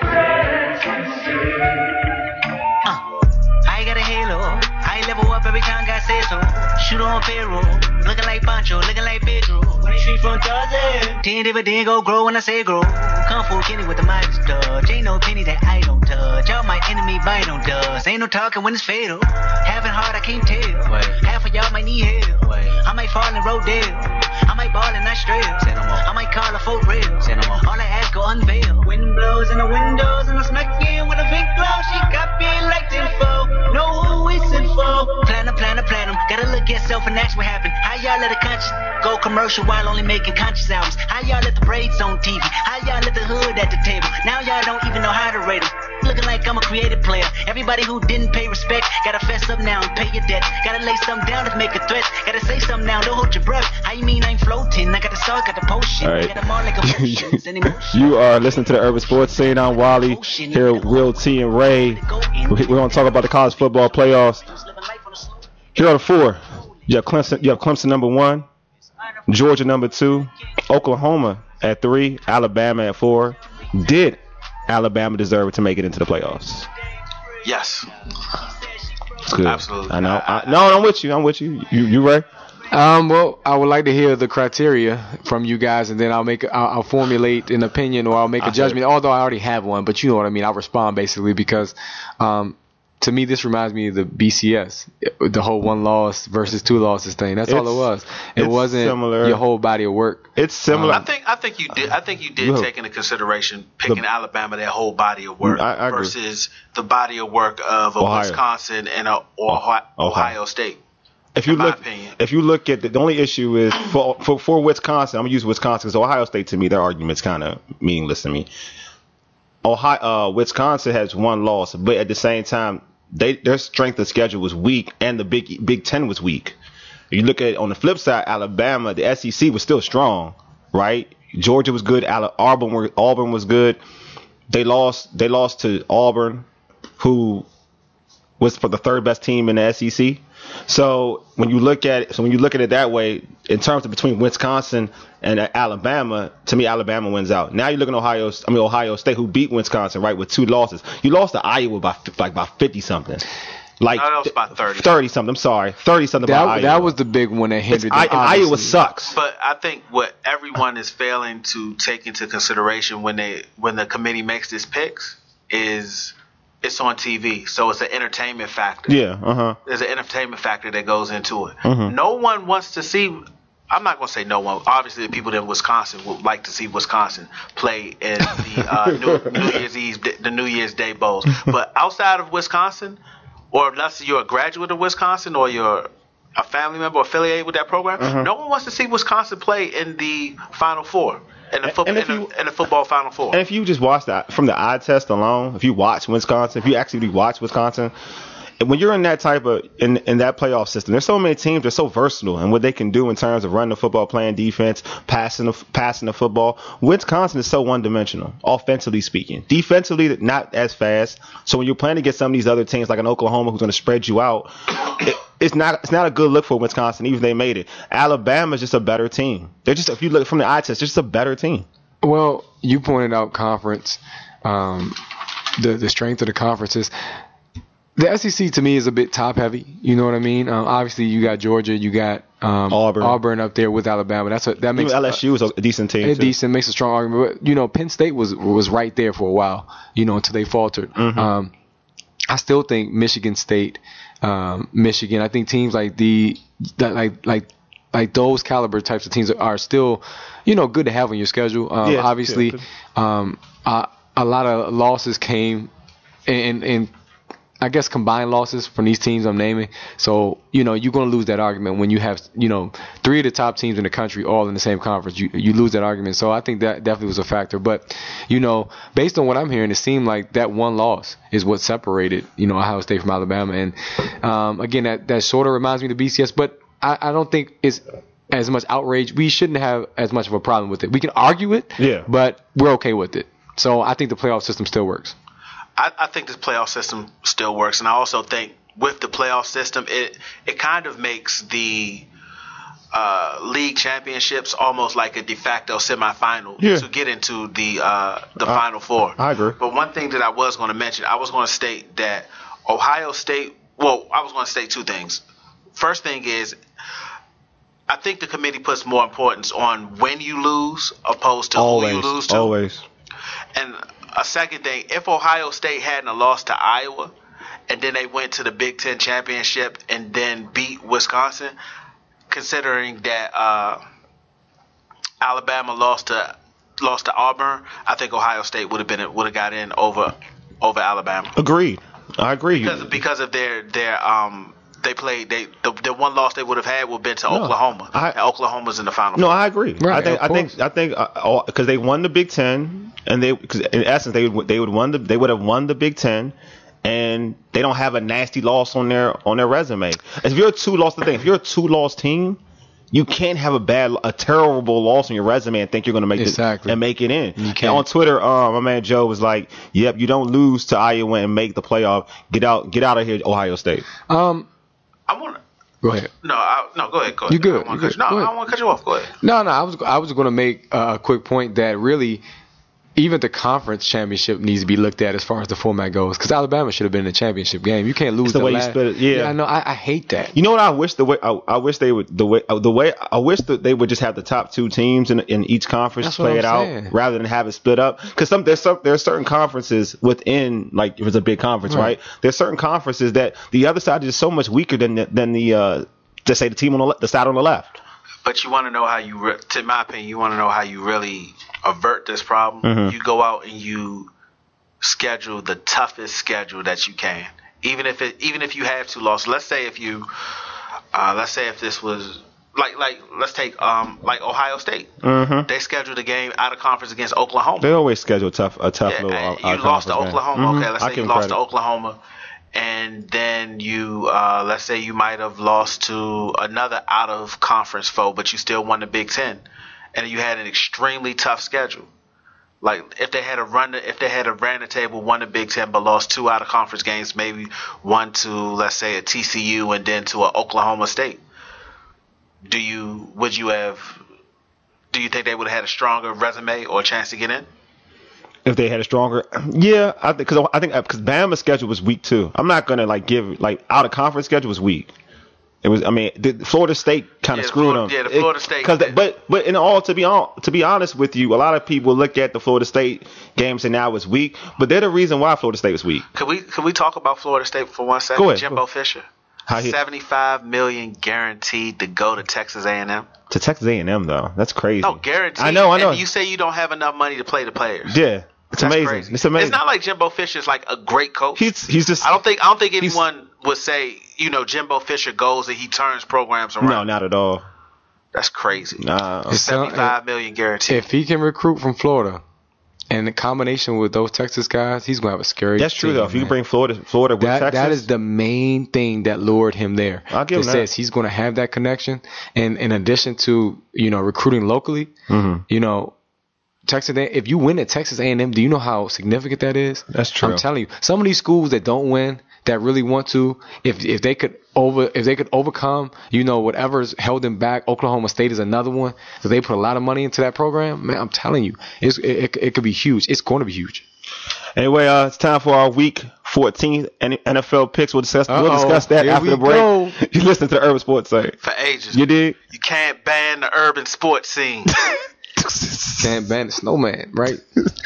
I got a halo. I level up every time God says so. Shoot on payroll. Looking like Pancho, looking like Pedro. When the street from Tarzan. Ten dividend go grow when I say grow. Kung Fu Kenny with the mic touch. Ain't no penny that I don't touch. Y'all my enemy bite on dust. Ain't no talking when it's fatal. Having hard, I can't tell.
Wait.
Half of y'all might need help.
Wait.
I might fall in Rodale. I might ball in Australia.
Say no more.
I might call a for real.
Say no more.
All I ask go unveil. Wind blows in the windows and I smack in with a big glow. She got me like tenfold. Know who it's in for. Plan plan plan them. Gotta look at self and ask what happened. How y'all let a conscious go commercial while only making conscious albums? How y'all let the braids on T V? How y'all let the hood at the table? Now y'all don't even know how to rate them. Looking like I'm a creative player. Everybody who didn't pay respect gotta fess up now and pay your debt. Gotta lay something down to make a threat. Gotta say something now, don't hold your breath. How you mean I ain't floating? I got the sauce, got the potion.
All right.
I got them all like emotions and emotions.
You are listening to the Urban Sports Scene. I'm Wally here with Real T and Ray. We're going to talk about the college football playoffs. Here are the four. You have Clemson. You have Clemson number one, Georgia number two, Oklahoma at three, Alabama at four. Did Alabama deserve to make it into the playoffs?
Yes.
It's good.
Absolutely.
I know. I, no, I'm with you. I'm with you. You, you Ray?
Um, well, I would like to hear the criteria from you guys, and then I'll make I'll, I'll formulate an opinion or I'll make a
Okay.
judgment. Although I already have one, but you know what I mean. I'll respond basically because, um, to me, this reminds me of the B C S, the whole one loss versus two losses thing. That's
It's-
all it was. It
it's
wasn't
similar.
your whole body of work.
It's similar.
I think I think you did. I think you did
Look,
take into consideration picking
the-
Alabama their whole body of work
I- I agree.
versus the body of work of a
Ohio.
Wisconsin and a Ohio,
Ohio.
Ohio State.
If you
in my
look,
opinion.
if you look at the, the only issue is for for, for Wisconsin. I'm gonna use Wisconsin because Ohio State to me their argument's kind of meaningless to me. Ohio, uh, Wisconsin has one loss, but at the same time, they their strength of schedule was weak, and the Big Big Ten was weak. You look at on the flip side, Alabama, the S E C was still strong, right? Georgia was good. Ala- Auburn were, Auburn was good. They lost. They lost to Auburn, who was for the third best team in the S E C. So when you look at it, so when you look at it that way, in terms of between Wisconsin and Alabama, to me Alabama wins out. Now you look at Ohio, I mean Ohio State, who beat Wisconsin, right, with two losses. You lost to Iowa by like by fifty something, like
No, that was about thirty.
thirty something. I'm sorry, thirty something. by
That
Iowa.
that was the big one that hindered them.
I, and Iowa
obviously.
sucks.
But I think what everyone is failing to take into consideration when they when the committee makes these picks is it's on T V, so it's an entertainment factor.
Yeah, uh huh.
There's an entertainment factor that goes into it.
Mhm.
No one wants to see. I'm not going to say no one. Obviously, the people in Wisconsin would like to see Wisconsin play in the uh, New, New Year's Eve, the New Year's Day bowls. But outside of Wisconsin, or unless you're a graduate of Wisconsin or you're a family member affiliated with that program,
Uh-huh.
no one wants to see Wisconsin play in the Final Four, in the, fo-
And
in
if
the,
you-
in the football Final Four.
And if you just watch that from the eye test alone, if you watch Wisconsin, if you actually watch Wisconsin, and when you're in that type of in in that playoff system, there's so many teams that are so versatile in what they can do in terms of running the football, playing defense, passing the passing the football. Wisconsin is so one dimensional, offensively speaking. Defensively, not as fast. So when you're playing against some of these other teams like an Oklahoma who's going to spread you out, it, it's not it's not a good look for Wisconsin, even if they made it. Alabama's just a better team. They're just if you look from the eye test, they're just a better team.
Well, you pointed out conference, um, the the strength of the conferences. The S E C to me is a bit top heavy. You know what I mean? Um, obviously, you got Georgia, you got um,
Auburn.
Auburn up there with Alabama. That's a, that makes
Even L S U is a decent team.
a
too.
decent, makes a strong argument. But you know, Penn State was was right there for a while. You know, until they faltered.
Mhm.
Um, I still think Michigan State, um, Michigan. I think teams like the that like like like those caliber types of teams are still, you know, good to have on your schedule. Um,
Yeah,
obviously,
yeah.
um, uh, a lot of losses came in in. I guess combined losses from these teams I'm naming. So, you know, you're going to lose that argument when you have, you know, three of the top teams in the country all in the same conference. You you lose that argument. So I think that definitely was a factor. But, you know, based on what I'm hearing, it seemed like that one loss is what separated, you know, Ohio State from Alabama. And, um, again, that, that sort of reminds me of the B C S. But I, I don't think it's as much outrage. We shouldn't have as much of a problem with it. We can argue it,
Yeah.
but we're okay with it. So I think the playoff system still works.
I, I think this playoff system still works, and I also think with the playoff system, it it kind of makes the uh, league championships almost like a de facto semifinal
Yeah.
to get into the uh, the Final Four.
I agree.
But one thing that I was going to mention, I was going to state that Ohio State. Well, I was going to state two things. First thing is, I think the committee puts more importance on when you lose opposed to
Always,
who you lose to.
always.
And a second thing, if Ohio State hadn't lost to Iowa and then they went to the Big Ten championship and then beat Wisconsin, considering that uh, Alabama lost to lost to Auburn, I think Ohio State would have been would have got in over over Alabama
Agreed. I agree.
because because of their their um they played they the, the one loss they would have had would have been to
No,
Oklahoma.
I-
and Oklahoma's in the final.
No,
Four.
I agree.
Right,
I think
of
I think
course.
I think uh, because they won the Big Ten, and they cause in essence they would they would won the they would have won the Big Ten, and they don't have a nasty loss on their on their resume. If you're a two loss, the thing if you're a two loss team, you can't have a bad a terrible loss on your resume and think you're going to make
Exactly.
it and make it in.
You
And
can't.
on Twitter, um, my man Joe was like, "Yep, you don't lose to Iowa and make the playoff. Get out, get out of here, Ohio State."
Um,
I want to.
go ahead.
No, I, no, go ahead. Go ahead.
You good,
I wanna
you
cut
good.
you- No,
Go
I
ahead.
don't want to cut you off. Go ahead.
No, no, I was I was going to make a quick point that really even the conference championship needs to be looked at as far as the format goes. Because Alabama should have been in the championship game. You can't lose
It's the way you
last.
split it. Yeah.
yeah I know. I, I hate that.
You know what I wish the way I, I wish they would the way the way I wish that they would just have the top two teams in in each conference
That's
play
what
it
I'm
out
saying.
rather than have it split up. Because some there's some there's certain conferences within, like if it's a big conference, right?
Right.
There's certain conferences that the other side is so much weaker than the, than the uh, just say the team on the le- the side on the left.
But you want to know how you, re- to my opinion, you want to know how you really avert this problem.
Mhm.
You go out and you schedule the toughest schedule that you can, even if it, even if you have two losses. Let's say if you, uh, let's say if this was like like let's take um like Ohio State.
Mm-hmm.
They scheduled a game out of conference against Oklahoma.
They always schedule tough a tough
Yeah,
little.
and
Uh,
you lost to
conference game.
Oklahoma.
Mhm.
Okay, let's
I
say
give
you
them
lost to
credit.
Oklahoma, and then you, uh, let's say you might have lost to another out of conference foe, but you still won the Big Ten, and you had an extremely tough schedule. Like if they had a run, if they had a ran the table, won the Big Ten, but lost two out of conference games, maybe one to let's say a T C U and then to a Oklahoma State. Do you would you have? Do you think they would have had a stronger resume or a chance to get in?
If they had a stronger, yeah, I think because I think because Bama's schedule was weak too. I'm not gonna like give like out of conference schedule was weak. It was, I mean, the Florida State kind of
Yeah,
screwed
Florida-
them.
yeah, the Florida State
Because,
did.
but but in all, to be on, to be honest with you, a lot of people look at the Florida State games and now it's weak. But they're the reason why Florida State was weak.
Could we could we talk about Florida State for one second?
Go ahead,
Jimbo
go.
Fisher,
How he-
seventy-five million guaranteed to go to Texas A and M.
To Texas A and M though, that's crazy.
No, guaranteed.
I know, I know.
And you say you don't have enough money to play the players.
Yeah, it's
That's
amazing.
crazy.
It's amazing.
It's not like Jimbo Fisher's like a great coach.
he's he's just
I don't think I don't think
he's-
anyone would say, you know, Jimbo Fisher goes and he turns programs around.
no, not at all.
That's crazy.
Nah.
It's-
seventy-five million guaranteed.
If he can recruit from Florida, and in combination with those Texas guys, he's gonna have a scary.
That's true
team,
though. If you
man.
can bring Florida, Florida with
that
Texas,
that is the main thing that lured him there.
I'll give
it
him that.
says he's going to have that connection, and in addition to you know recruiting locally,
Mhm.
you know, Texas. A- If you win at Texas A and M, do you know how significant that is?
That's true.
I'm telling you, some of these schools that don't win, that really want to, if if they could over if they could overcome, you know, whatever's held them back. Oklahoma State is another one that they put a lot of money into that program. Man, I'm telling you, it's, it, it it could be huge. It's going to be huge.
Anyway, uh, it's time for our week fourteen N F L picks. We'll discuss, we'll
Uh-oh.
discuss that
Here
after
we
the break.
go.
You listen to the Urban Sports site.
For ages.
You did?
You can't ban the urban sports scene.
Can't ban the snowman, right?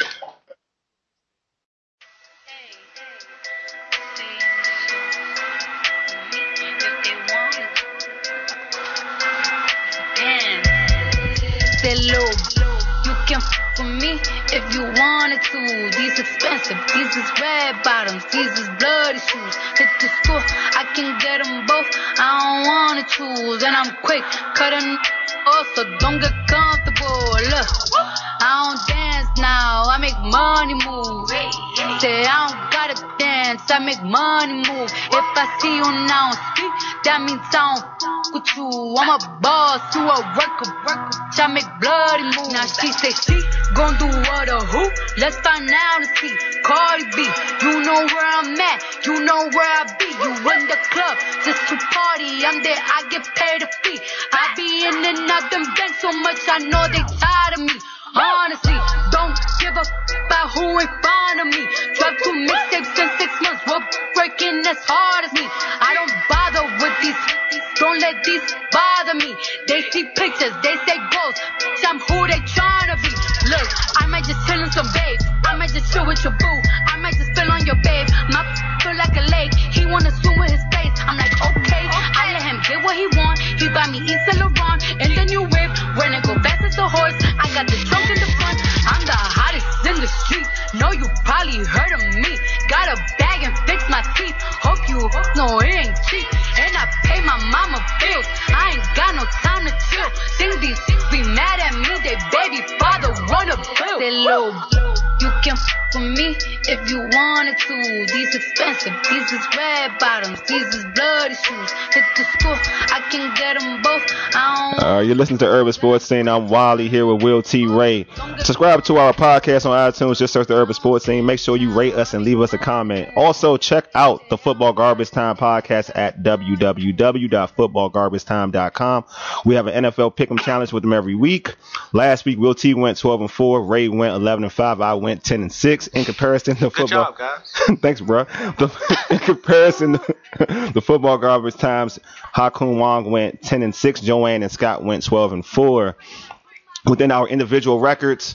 Say, look, you can f with me if you wanted to. These expensive, these is red bottoms, these is bloody shoes. Hit the school, I can get them both. I don't wanna choose, and I'm quick cutting off, so don't get comfortable. Look, I don't dance now, I make money move. Say I don't gotta dance, I make money move. If I see you now speak, that means I don't f with you. I'm a boss, you a worker, worker. I make bloody moves. Now she say she gon' do what or who? Let's find out and see. Cardi B, you know where I'm at, you know where I be. You in the club just to party, I'm there, I get paid a fee. I be in and out them banks so much, I know they tired of me. Honestly, don't give a f about who in front of me. Drop two mixtapes in six months, we're breaking as hard as me. I don't bother with these, don't let these bother me. They see pictures, they say goals, bitch, I'm who they tryna be. Look, I might just chill in some babes, I might just chill with your boo, I might just spill on your babe. My feel like a lake, he wanna swim with his face. I'm like, okay, I let him get what he want. He buy me East Saint Laurent and the new whip. When it go fast as a horse, I got the trunk in the front. I'm the hottest in the street. Know you probably heard of me. Got a bag and fix my teeth. Hope you know it ain't cheap. And I pay my mama bills. I ain't got no time to chill. Think these be mad at me. They baby father wanna bill. Say, low, you can can f with me if you wanted to. These expensive, these is red bottoms, these is bloody shoes. Hit the school, I can get them both. I don't.
Uh, you're listening to Urban Sports Scene. I'm Wally here with Will T. Ray. Subscribe to our podcast on iTunes. Just search the Urban Sports Scene. Make sure you rate us and leave us a comment. Also, check out the Football Garbage Time podcast at w w w dot football garbage time dot com. We have an N F L Pick'em challenge with them every week. Last week, Will T went twelve and four. Ray went eleven and five. I went ten and six. In comparison to
Good
football,
job, guys.
thanks, bro. The, in comparison, the Football Garbage Times, Hakun Wong went ten and six. Joanne and Scott went twelve and four. Within our individual records,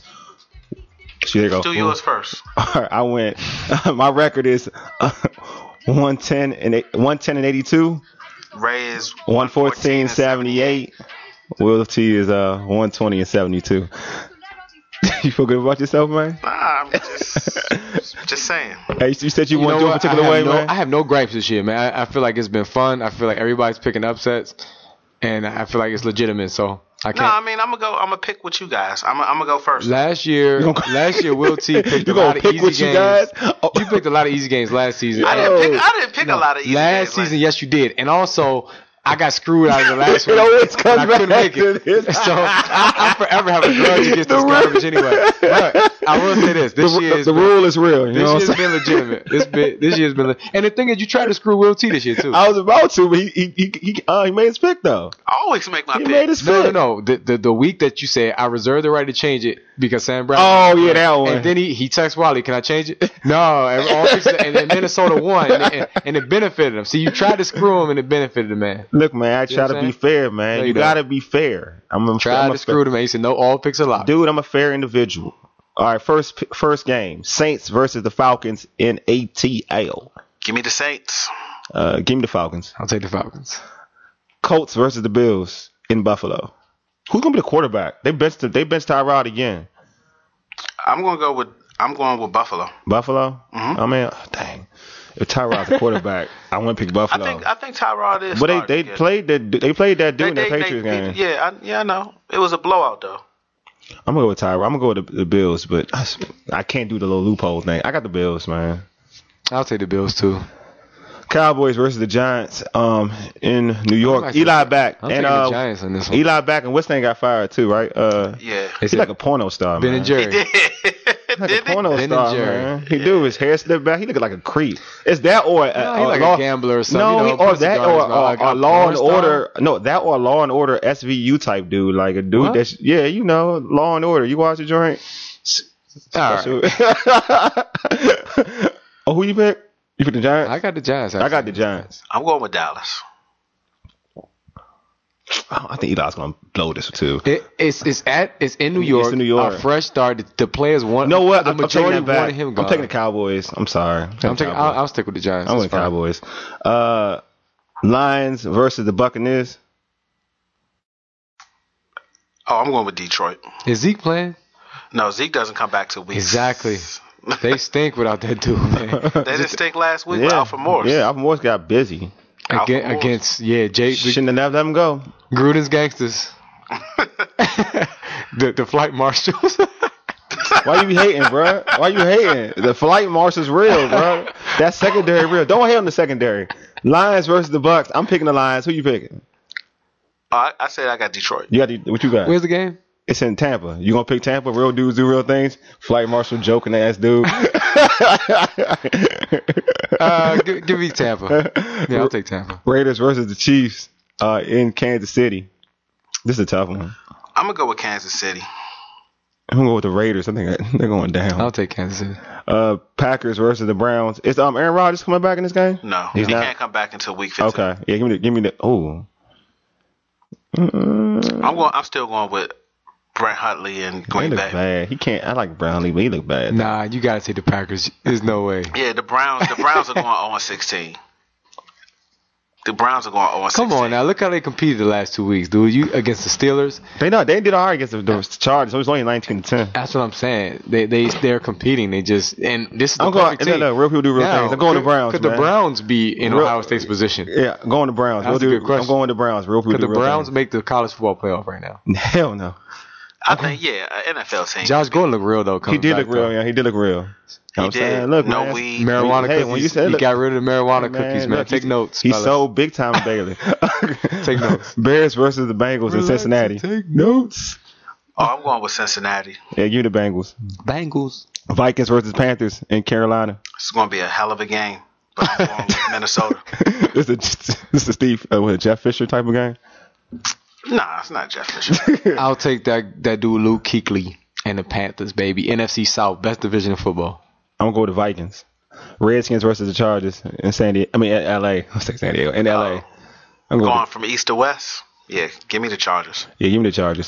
here you go.
Do yours first.
All right, I went. My record is uh, one ten and one ten and eighty-two.
Ray is
one fourteen and seventy-eight. Will T is uh one twenty and seventy-two. You feel good about yourself, man?
Nah, I'm just, just saying.
Hey, you said you,
You
want
know
to do a
what?
particular
I
way,
have no,
man?
I have no gripes this year, man. I, I feel like it's been fun. I feel like everybody's picking upsets, and I feel like it's legitimate. So I
No,
can't.
I mean I'm gonna go. I'm gonna pick with you guys. I'm, I'm gonna go first.
Last year, last year, Will T picked
You
a lot
gonna
of
pick
easy
with
games.
you guys? Oh.
You picked a lot of easy games last season.
I didn't pick. I didn't pick a lot of easy
last
games
season, yes, you did, and also I got screwed out of the last
It
one.
always
and
comes
I couldn't
back
make it.
to this.
So I, I forever have a grudge against this
The
garbage anyway. But I will say this: this
the,
year
the, the rule is real. You
This
know what
year's
I'm saying?
been legitimate. This been, this year's been, le- and the thing is, you tried to screw Will T this year too.
I was about to, but he he he, he, uh, he made his pick though.
I always make my
He
pick.
made his
No,
pick.
no, no. The, the the week that you said I reserve the right to change it because Sam Brown.
Oh yeah, that one.
And then he he texts Wally, "Can I change it?" No, every- all six, and then Minnesota won, and, and, and it benefited him. See, you tried to screw him, and it benefited the man.
Look, man, I
You know
try
what
to
I'm
be
saying?
fair, man.
No,
you
you don't.
gotta be fair. I'm a,
Tried
I'm a
to screw the man. He said, "No, all picks are locked."
Dude, I'm a fair individual. All right, first first game, Saints versus the Falcons in A T L.
Give me the Saints.
Uh, give me the Falcons.
I'll take the Falcons.
Colts versus the Bills in Buffalo. Who's gonna be the quarterback? They benched they benched Tyrod again.
I'm gonna go with. I'm going with Buffalo.
Buffalo.
Mhm.
I mean, dang. If Tyrod's the quarterback, I want to pick
I
Buffalo.
think. I think Tyrod is.
but they
starting
they
to get-
played that they played that dude in the
They- they-
Patriots
they-
game.
Yeah, I, yeah, I know. It was a blowout though.
I'm gonna go with Tyrod. I'm gonna go with the, the Bills, but I, I can't do the little loophole thing. I got the Bills, man.
I'll take the Bills too.
Cowboys versus the Giants um in New York.
like
Eli
the-
back
I'm
and
taking the
uh
Giants on this one.
Eli back and what's name got fired too, right? Uh
Yeah.
he's like a porno star,
Ben
man.
and Jerry.
Like
Did
a porno
Ben and
star,
Jerry.
man. He do his hair slip back. He look like a creep. Is that or, uh,
No, he
or
like
law,
a gambler or something.
No,
you
he,
know,
or
pussy
that
guards,
or,
man,
or,
like
or
a
Law
porn
and
star.
Order. No, that or Law and Order S V U type dude, like a dude
What?
that's yeah, you know, Law and Order. You watch the joint?
All right.
Oh, who you pick? You pick the Giants?
I got the Giants.
I got the Giants.
I'm going with Dallas.
Oh, I think Eli's gonna blow this too.
It, it's it's at it's in New York.
in New York.
A fresh start. The, the players want.
You know what?
The
I'm, I'm
majority
taking that back.
wanted him
I'm
gone.
taking the Cowboys. I'm sorry. I'm,
I'm
taking
taking. I'll, I'll stick with the Giants.
I'm
It's
with
fine.
Cowboys. Uh, Lions versus the Buccaneers.
Oh, I'm going with Detroit.
Is Zeke playing?
No, Zeke doesn't come back till week.
Exactly. They stink without that dude, man.
They didn't stink last week with Alfred Morris.
Yeah, Alfred Morris got busy.
Alfred
Against,
Morris.
against yeah, Jake
Shouldn't have never let him go.
Gruden's gangsters. the the flight marshals.
Why you hating, bro? Why you hating? The flight marshal's real, bro. That secondary real. Don't hate on the secondary. Lions versus the Bucks. I'm picking the Lions. Who you picking?
Oh, I, I said I got Detroit.
You got the, what you got?
Where's the game?
It's in Tampa. You gonna pick Tampa? Real dudes do real things. Flight marshal joking ass dude.
Uh, give, give me Tampa. Yeah, I'll take Tampa.
Raiders versus the Chiefs uh, in Kansas City. This is a tough one.
I'm gonna go with Kansas City.
I'm gonna go with the Raiders. I think they're going down.
I'll take Kansas City.
Uh, Packers versus the Browns. Is um Aaron Rodgers coming back in this game?
No,
He's
he
not?
can't come back until week fifteen.
Okay. Yeah, give me the give me the oh.
I'm going. I'm still going with Brent Huntley and
He
Green
look
Bay.
bad. He can't. I like Brownlee, but he look bad.
Nah, you gotta take the Packers. There's no way.
Yeah, the Browns. The Browns are going oh and sixteen. The Browns are going oh and sixteen.
Come on now, look how they competed the last two weeks, dude. You against the Steelers.
They not. They did all right against the, the Chargers. So it was only nineteen to ten.
That's what I'm saying. They they they're competing. They just and this is the
I'm going.
perfect
No,
team.
no, real people do real
Now,
things. I'm going to
could-
Browns.
Could the
man.
Browns be in
Real-
Ohio State's position?
Yeah, going to Browns.
That's
We'll
a
do,
good question.
I'm going to Browns. Real people
Could
do
the
real
Browns
things.
make the college football playoff right now?
Hell no.
I think yeah, an N F L team.
Josh Gordon looked real though.
He
coming
did
back,
look real.
though.
Yeah, he did look real. You know what I'm
did.
saying? Look,
No
man.
weed.
Marijuana
Hey,
cookies.
when you said,
he
look-
got rid of the marijuana
Man,
cookies, man.
look,
Take
he-
notes.
He
fellas.
sold big time Bailey.
Take notes.
Bears versus the Bengals in
Relax
Cincinnati.
and take
notes.
Oh, I'm going with Cincinnati.
Yeah, you the Bengals.
Bengals.
Vikings versus Panthers in Carolina.
It's going to be a hell of a game. But I'm going with Minnesota.
this is this is Steve uh, what, Jeff Fisher type of game.
Nah, it's not Jeff Fisher.
I'll take that that dude Luke Kuechly and the Panthers, baby. N F C South, best division of football.
I'm gonna go with the Vikings. Redskins versus the Chargers in San Diego. I mean, in L A. I say San Diego. In L A.
Oh.
I'm going.
Going from east to west? Yeah, give me the Chargers.
Yeah, give me the Chargers.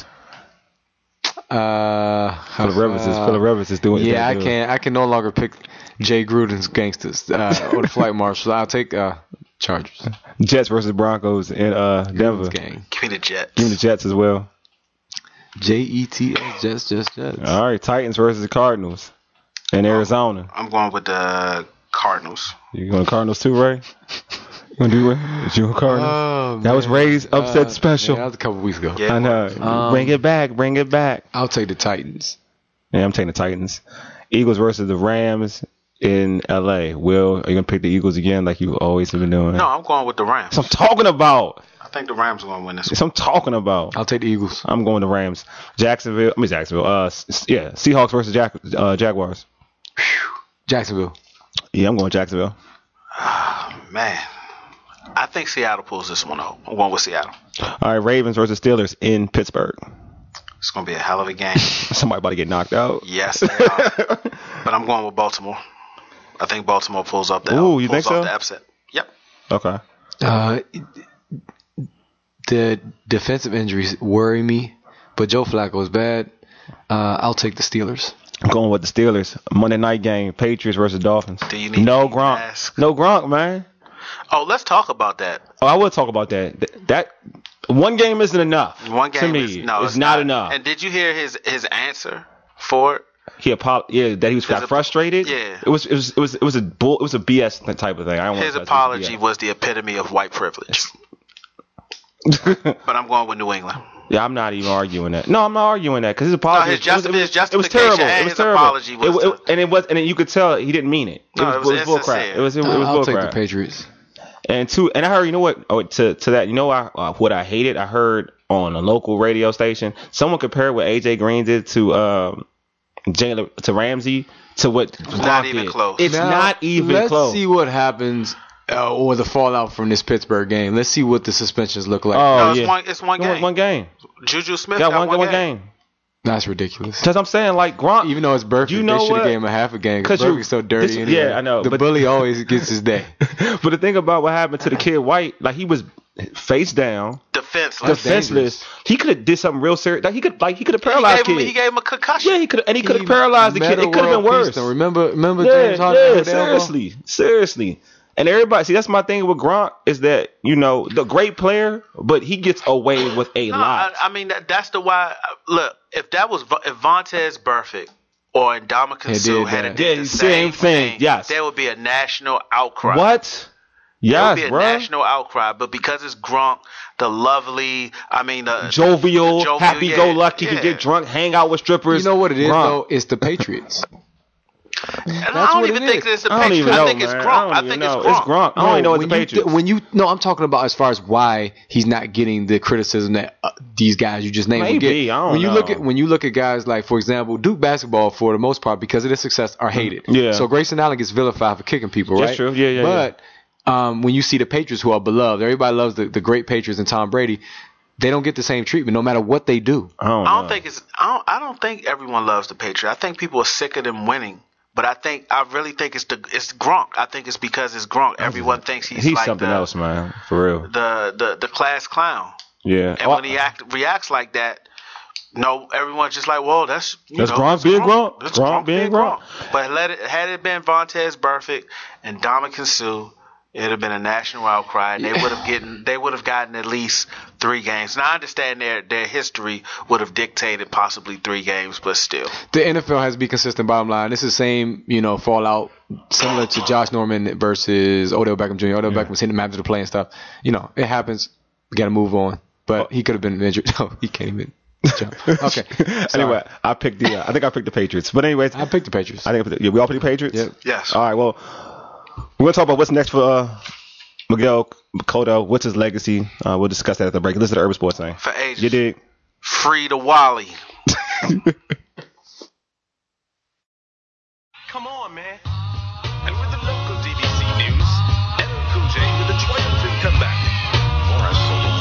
Uh,
Philip Rivers is Philip Rivers is doing.
Yeah, I
good.
can't. I can no longer pick Jay Gruden's gangsters uh, or the flight marshals. I'll take uh, Chargers.
Jets versus Broncos in uh, Denver.
Gang.
Give me the Jets.
Give me the Jets as well.
J E T S, Jets, Jets, Jets.
All right, Titans versus the Cardinals in Arizona.
I'm going with the Cardinals.
You going Cardinals too, Ray? You gonna do it? Is you a Cardinals?
Oh,
that was
man.
Ray's upset
Uh,
special.
Yeah, that was a couple weeks ago.
Yeah.
I know.
Um,
bring it back. Bring it back.
I'll take the Titans.
Yeah, I'm taking the Titans. Eagles versus the Rams in L A. Will, are you gonna pick the Eagles again, like you always have been doing?
No, I'm going with the Rams.
That's what I'm talking about.
I think the Rams are going to win this
That's
one.
what I'm talking about.
I'll take the Eagles.
I'm going to Rams. Jacksonville. I mean Jacksonville. Uh, s- yeah. Seahawks versus Jack, uh, Jaguars.
Jacksonville.
Yeah, I'm going Jacksonville.
Man, I think Seattle pulls this one out. I'm going with Seattle.
All right, Ravens versus Steelers in Pittsburgh.
It's going to be a hell of a game.
Somebody about to get knocked out.
Yes, they are. But I'm going with Baltimore. I think Baltimore pulls up the
Ooh, you
pulls
think so?
off the upset. Yep.
Okay.
Uh, the defensive injuries worry me, but Joe Flacco is bad. Uh, I'll take the Steelers.
I'm going with the Steelers. Monday night game. Patriots versus Dolphins.
Do you need
no
to
Gronk?
ask?
No Gronk, man.
Oh, let's talk about that.
Oh, I will talk about that. Th- That one game isn't enough.
One game
to me.
is no,
it's,
it's
not, enough.
And did you hear his his answer for it?
He apo- yeah, that he was got
His ap-
frustrated.
yeah.
it was it was it was it was a bull. It was a B S type of thing. I don't
His
want to
apology was the epitome of white privilege. But I'm going with New England.
Yeah, I'm not even arguing that. No, I'm not arguing that because his apology.
No, his
it was- it was,
justification-
it was
justification
terrible.
and
It was
his
terrible.
apology was
It wa- it-
the-
and it was, and you could tell he didn't mean it. It
No,
was,
it was
it was bull crap.
insincere.
It was it, was
I'll
bull
take
crap.
the Patriots.
And two, and I heard, you know what? Oh, to to that, you know, I uh, what I hated. I heard on a local radio station, someone compared what A J Green did to um, Jalen to Ramsey to what
not
Gronk
even
did.
close.
It's
Now,
not even
let's
close.
see what happens uh, or the fallout from this Pittsburgh game. Let's see what the suspensions look like.
Oh
No, it's
yeah,
one. It's one
One-
game.
one game.
Juju Smith
Got
got,
one,
one,
one
game.
game.
That's ridiculous.
Because I'm saying like Gronk.
Even though it's Burfict,
You know
they should
what?
have gave him a half a game
'Cause
because
you-
Burfict's so dirty.
this-
anyway.
yeah, I know,
The
but-
bully always gets his day.
But the thing about what happened to the kid White, like he was face down,
Defenseless.
defenseless. He could have did something real serious. Like he could, like he could have
He
paralyzed
gave, him,
kid.
he gave him a concussion.
Yeah, he could, and he could
He
have paralyzed the kid.
Meta
It could have been
World
worse.
Peace, though. Remember, remember
Yeah,
James Harden?
yeah,
with the elbow?
seriously, seriously. And everybody, see, that's my thing with Gronk is that you know the great player, but he gets away with a
No,
lot.
I, I mean that, that's the why. Look, if that was if Vontez Burfict or Ndamukong
He
Suh
did
had
that.
did
Yeah,
the
same
same
thing,
thing,
yes.
there would be a national outcry.
What?
There
Yes,
would be a
bro.
national outcry, but because it's Gronk, the lovely, I mean, the
Jovial,
the jovial,
happy-go-lucky,
yeah,
can
yeah.
get drunk, hang out with strippers.
You know what it is,
Gronk.
though? It's the Patriots.
And I
That's
don't
what
even
it
think
is.
it's the
I don't
Patriots.
even
I
know,
think it's
man.
Gronk.
I don't
I
even
think
know.
it's Gronk.
It's Gronk. I only know it's
when
the
you,
Patriots.
when you no, I'm talking about as far as why he's not getting the criticism that uh, these guys you just named would
Maybe,
get.
I don't
when you
know.
look at when you look at guys like, for example, Duke basketball for the most part because of their success are hated.
Yeah.
So Grayson Allen gets vilified for kicking people,
That's
right?
true. Yeah, yeah,
But Um, when you see the Patriots who are beloved, everybody loves the, the great Patriots and Tom Brady. They don't get the same treatment no matter what they do.
I don't,
I don't
know.
think it's. I don't. I don't think everyone loves the Patriots. I think people are sick of them winning. But I think I really think it's the it's Gronk. I think it's because it's Gronk. Everyone thinks he's,
he's
like
something
the,
else, man. For real.
The, the the class clown.
Yeah.
And when he act reacts like that, no, everyone's just like, well, that's you
That's
know,
Gronk being Gronk.
That's
Gronk being Gronk.
But let it had it been Vontez Burfict and Ndamukong Suh, it'd have been a national outcry, and they would have gotten they would have gotten at least three games. Now I understand their their history would have dictated possibly three games, but still.
The N F L has to be consistent. Bottom line, this is the same, you know, fallout similar to Josh Norman versus Odell Beckham Junior Odell Beckham was hitting him after the play and stuff. You know, it happens. We got to move on. But he could have been injured. No, he can't even. Okay.
Anyway, I picked the. Uh, I think I picked the Patriots. But anyways,
I picked the Patriots.
I think I picked the, yeah, we all picked the Patriots.
Yep.
Yes.
All right. Well, we're gonna talk about what's next for uh, Miguel Cotto. What's his legacy? Uh, we'll discuss that at the break. Listen to Urban Sports thing.
For ages.
You dig?
Free to Wally.
Come on, man. And with the local D B C news, L L Cool J with a triumphant comeback. For us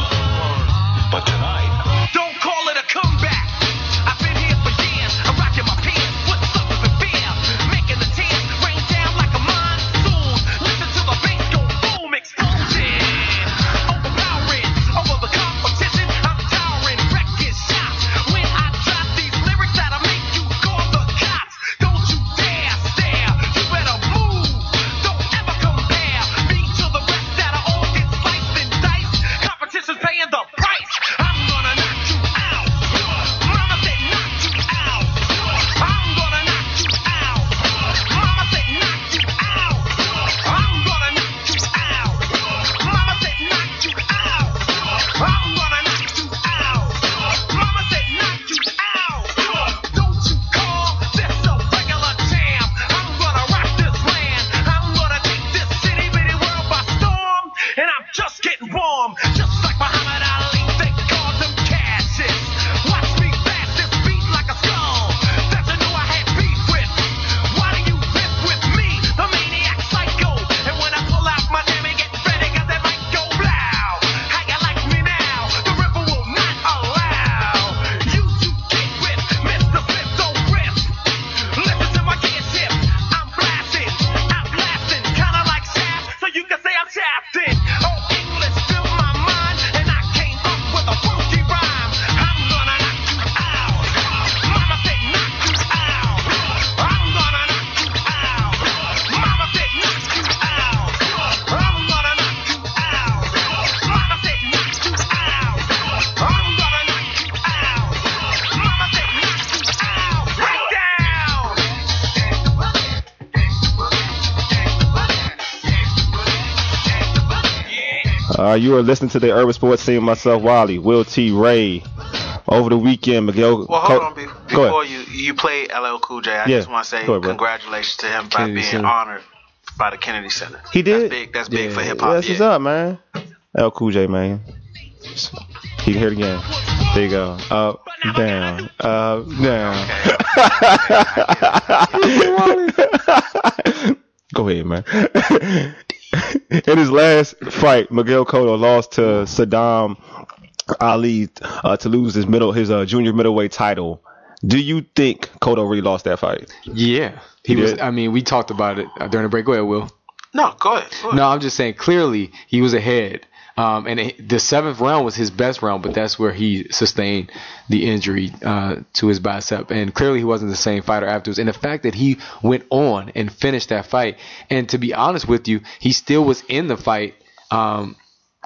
solo. But tonight, don't call it a comeback. I've been here for years. I'm rocking my pants. What's up with the fear? Making the tears rain down like a monsoon. Listen to the bass go boom, explosion. Overpowering over the competition. I'm towering, wrecking shots. When I drop these lyrics that'll make you call the cops. Don't you dare stare. You better move. Don't ever compare me to the rest that are all get sliced and diced. Competition's paying the price. I'm gonna knock you out. Mama said knock you out. I'm gonna knock you out. Mama said knock you out. I'm gonna knock you out. Mama said knock you out. I'm gonna knock you out. Mama said knock you out. Don't you call this a regular jam. I'm gonna rock this land. I'm gonna take this city bitty world by storm. And I'm just getting warm. Just like Muhammad Ali, they call them Cassius. Watch me bash this beat like a skull. That you knew I had beef with. Why do you riff with me, the maniac psycho? And when I pull out my jammy, get ready, cause that might go blow. How you like me now? The river will not allow you to get with Mister Flip, don't riff. Listen to my gear tip. I'm blasting, I'm blasting, kinda like Shaft, so you can say I'm shafted. Oh, English filled my mind, and I came up with a funky rhyme. I'm gonna knock you out. Mama said knock you out. I'm gonna knock you out. Mama said knock you out. I'm gonna knock you out. Mama said knock you out. I'm gonna knock you out. Mama said knock you out. Right
Uh, you are listening to the Urban Sports Scene. Myself, Wally, Will T. Ray. Over the weekend, Miguel.
Well, hold
Co-
on. Be-
Go
before
ahead.
you you played L L Cool J, I
Yeah.
just want to say
Go ahead, bro.
congratulations to him by
Kennedy
being
Center.
honored by the Kennedy Center.
He did?
That's big. That's big
Yeah.
for hip hop.
That's what's up, man. L Cool J, man. You can hear it again. There you go. Up, down, up, down. Go ahead, man. In his last fight, Miguel Cotto lost to Saddam Ali uh, to lose his middle, his uh, junior middleweight title. Do you think Cotto really lost that fight?
Yeah, he,
He
was.
did?
I mean, we talked about it uh, during the break. Go ahead, Will.
No, go ahead. Go ahead.
No, I'm just saying. Clearly, he was ahead. Um, and it, the seventh round was his best round, but that's where he sustained the injury uh, to his bicep. And clearly, he wasn't the same fighter afterwards. And the fact that he went on and finished that fight, and to be honest with you, he still was in the fight. Um,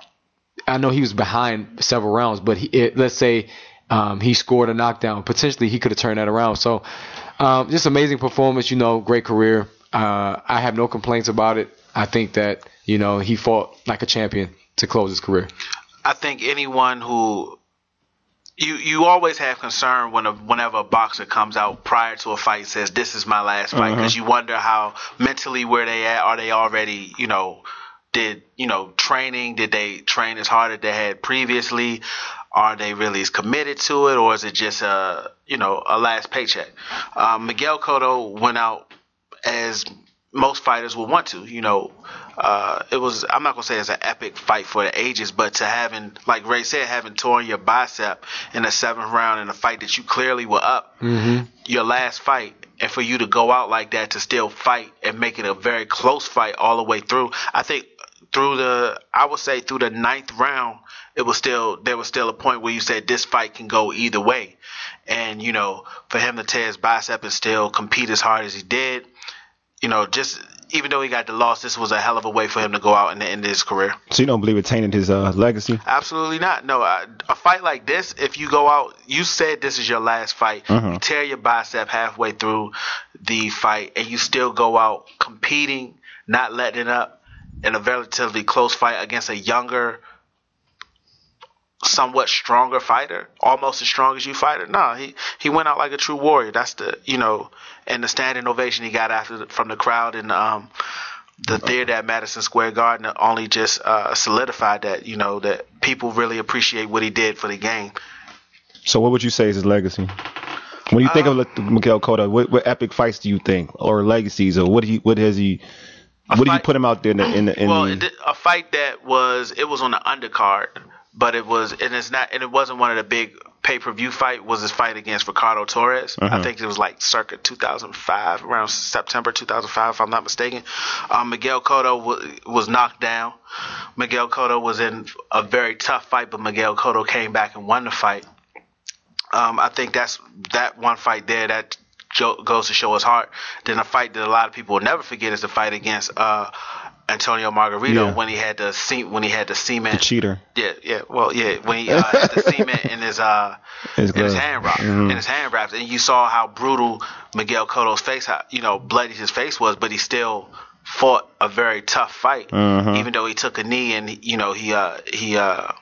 I know he was behind several rounds, but he, it, let's say um, he scored a knockdown. Potentially, he could have turned that around. So, um, just amazing performance. You know, great career. Uh, I have no complaints about it. I think that you know he fought like a champion to close his career.
I think anyone who you you always have concern when a, whenever a boxer comes out prior to a fight and says this is my last fight, because you wonder how mentally where they at. Are they already you know did you know training? Did they train as hard as they had previously? Are they really as committed to it, or is it just a you know a last paycheck? Um, Miguel Cotto went out as most fighters would want to. You know, uh, it was, I'm not going to say it's an epic fight for the ages, but to having, like Ray said, having torn your bicep in the seventh round in a fight that you clearly were up,
Mm-hmm.
your last fight, and for you to go out like that to still fight and make it a very close fight all the way through, I think through the, I would say through the ninth round, it was still, there was still a point where you said this fight can go either way. And, you know, for him to tear his bicep and still compete as hard as he did, you know, just even though he got the loss, this was a hell of a way for him to go out and end his career.
So you don't believe it tainted his uh, legacy?
Absolutely not. No, I, a fight like this, if you go out, you said this is your last fight,
Mhm.
you tear your bicep halfway through the fight, and you still go out competing, not letting it up in a relatively close fight against a younger somewhat stronger fighter, almost as strong as you fighter. No, he, he went out like a true warrior. That's the, you know, and the standing ovation he got after the, from the crowd in um, the theater at Madison Square Garden only just uh, solidified that, you know, that people really appreciate what he did for the game.
So what would you say is his legacy? When you think uh, of Miguel Cotto, what, what epic fights do you think, or legacies, or what he, what has he, what do you put him out there in the in the? In
well,
the,
a fight that was it was on the undercard. But it was, and it's not, and it wasn't one of the big pay-per-view fight. Was his fight against Ricardo Torres?
Uh-huh.
I think it was like circa two thousand five, around September two thousand five, if I'm not mistaken. Um, Miguel Cotto w- was knocked down. Miguel Cotto was in a very tough fight, but Miguel Cotto came back and won the fight. Um, I think that's that one fight there that goes to show his heart. Then a fight that a lot of people will never forget is the fight against uh, Antonio Margarito
yeah.
when he had the ce- when he had the cement.
The cheater.
Yeah, yeah. Well, yeah. When he uh, had the cement in his uh
his
in his hand wrap,
mm-hmm.
in his hand wraps, and you saw how brutal Miguel Cotto's face, how, you know, bloody his face was, but he still fought a very tough fight,
mm-hmm.
even though he took a knee and you know he uh he uh.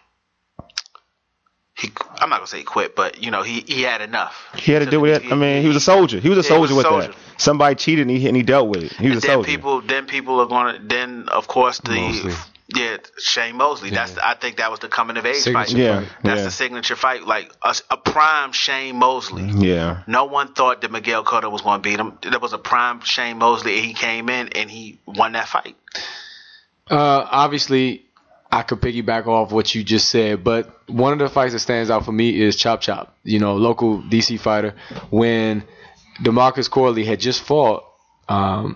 He, I'm not gonna say he quit, but you know he, he had enough.
He had to do with it. I mean, he was a soldier. He was a
yeah,
soldier
was a
with
soldier.
that. Somebody cheated and he and he dealt with it. He was
and
a
then
soldier.
people, then people are gonna. Then of course the
Mosley.
yeah Shane Mosley.
Yeah.
That's the, I think that was the coming of age
Signature
fight.
Yeah,
fight.
That's
yeah.
the signature fight, like a, a prime Shane Mosley.
Yeah.
No one thought that Miguel Cotto was going to beat him. There was a prime Shane Mosley, and he came in and he won that fight.
Uh, obviously, I could piggyback off what you just said, but one of the fights that stands out for me is Chop Chop, you know, local D C fighter. When DeMarcus Corley had just fought um,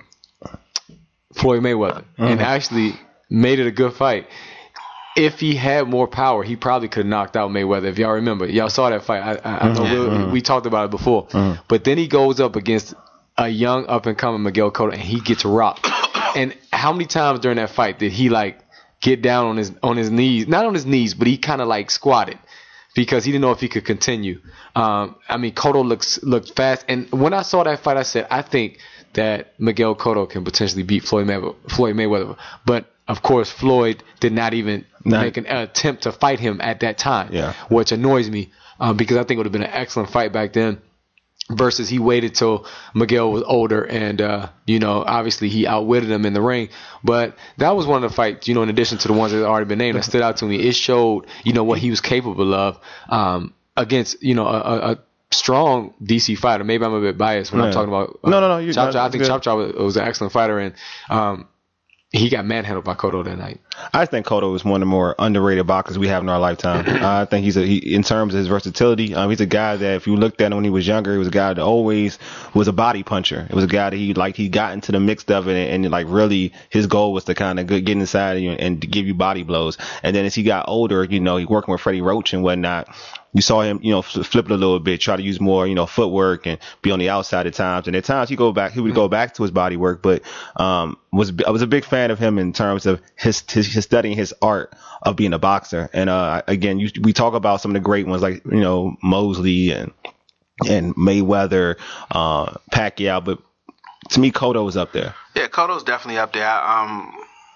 Floyd Mayweather
Mm-hmm.
and actually made it a good fight. If he had more power, he probably could have knocked out Mayweather. If y'all remember, y'all saw that fight. I, I, I know
Mm-hmm.
we, we talked about it before,
Mm-hmm.
but then he goes up against a young up and coming Miguel Cotto and he gets rocked. And how many times during that fight did he like get down on his on his knees? Not on his knees, but he kind of like squatted because he didn't know if he could continue. Um, I mean, Cotto looks looked fast, and when I saw that fight, I said, I think that Miguel Cotto can potentially beat Floyd Mayweather. Floyd Mayweather, but of course, Floyd did not even
Not-
make an attempt to fight him at that time,
Yeah.
which annoys me um, because I think it would have been an excellent fight back then. Versus he waited till Miguel was older and, uh, you know, obviously he outwitted him in the ring. But that was one of the fights, you know, in addition to the ones that had already been named, that stood out to me. It showed, you know, what he was capable of um, against, you know, a, a, a strong D C fighter. Maybe I'm a bit biased when
Yeah.
I'm talking about uh,
No, no, no, you're
Chop
not.
Chop. I think
Good.
Chop Chop was, was an excellent fighter, and um, he got manhandled by Cotto that night.
I think Cotto is one of the more underrated boxers we have in our lifetime. I think he's a he, in terms of his versatility. Um, he's a guy that if you looked at him when he was younger, he was a guy that always was a body puncher. It was a guy that he like he got into the mix of it, and, and like really his goal was to kind of get inside of you and to give you body blows. And then as he got older, you know, he working with Freddie Roach and whatnot. You saw him, you know, flip it a little bit, try to use more, you know, footwork and be on the outside at times. And at times he go back, he would go back to his body work. But um, was I was a big fan of him in terms of his his, his studying his art of being a boxer. And uh, again, you, we talk about some of the great ones like you know Mosley and and Mayweather, uh, Pacquiao. But to me, Cotto was up there.
Yeah, Cotto's definitely up there. I, um,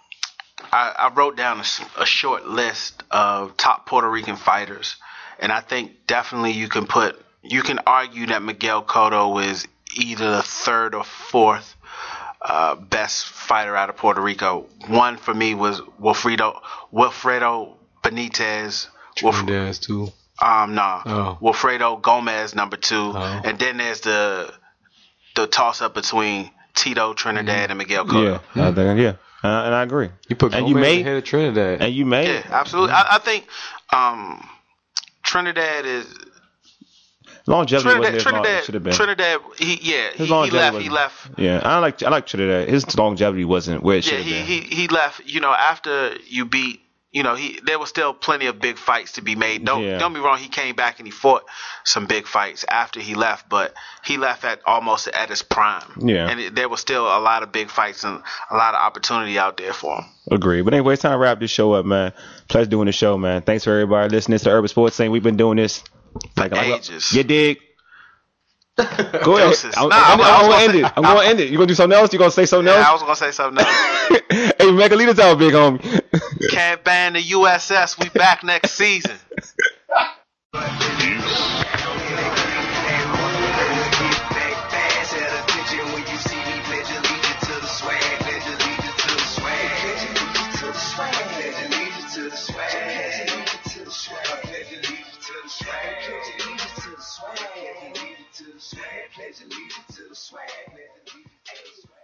I, I wrote down a, a short list of top Puerto Rican fighters. And I think definitely you can put, you can argue that Miguel Cotto is either the third or fourth uh, best fighter out of Puerto Rico. One for me was Wilfredo, Wilfredo Benitez. Wilf,
Trinidad too.
um, nah,
Oh.
Wilfredo Gomez number two,
Oh.
and then there's the the toss up between Tito Trinidad and Miguel Cotto.
Yeah, I think, yeah, uh, and I agree.
You put
and
Gomez
you may
ahead of Trinidad.
and you may
Yeah, absolutely. I, I think um, Trinidad is
longevity
Trinidad.
wasn't as long as it should have
Trinidad,
been.
Trinidad. He, yeah, he,
His
he
longevity
left. He
wasn't-
left.
Yeah, I like I like Trinidad. His longevity wasn't where it should
Yeah,
have
he,
been.
he he left. You know, after you beat. You know, he there was still plenty of big fights to be made. Don't
Yeah.
don't be wrong. He came back and he fought some big fights after he left, but he left at almost at his prime.
Yeah.
and it, there was still a lot of big fights and a lot of opportunity out there for him.
Agree. But anyway, it's time to wrap this show up, man. Pleasure doing the show, man. Thanks for everybody listening to Urban Sports Scene. We've been doing this like like
ages.
You dig? Go ahead.
Deuces.
I'm,
Nah,
I'm,
I was
I'm
gonna
gonna end
say-
it. I'm gonna end it. You gonna do something else? You gonna say something
Yeah, I
else?
was gonna say something else.
Hey, Mega, lead us out, big homie.
Can't ban the U S S. We back next season.
Pledge allegiance to the swag, pledge allegiance to the swag.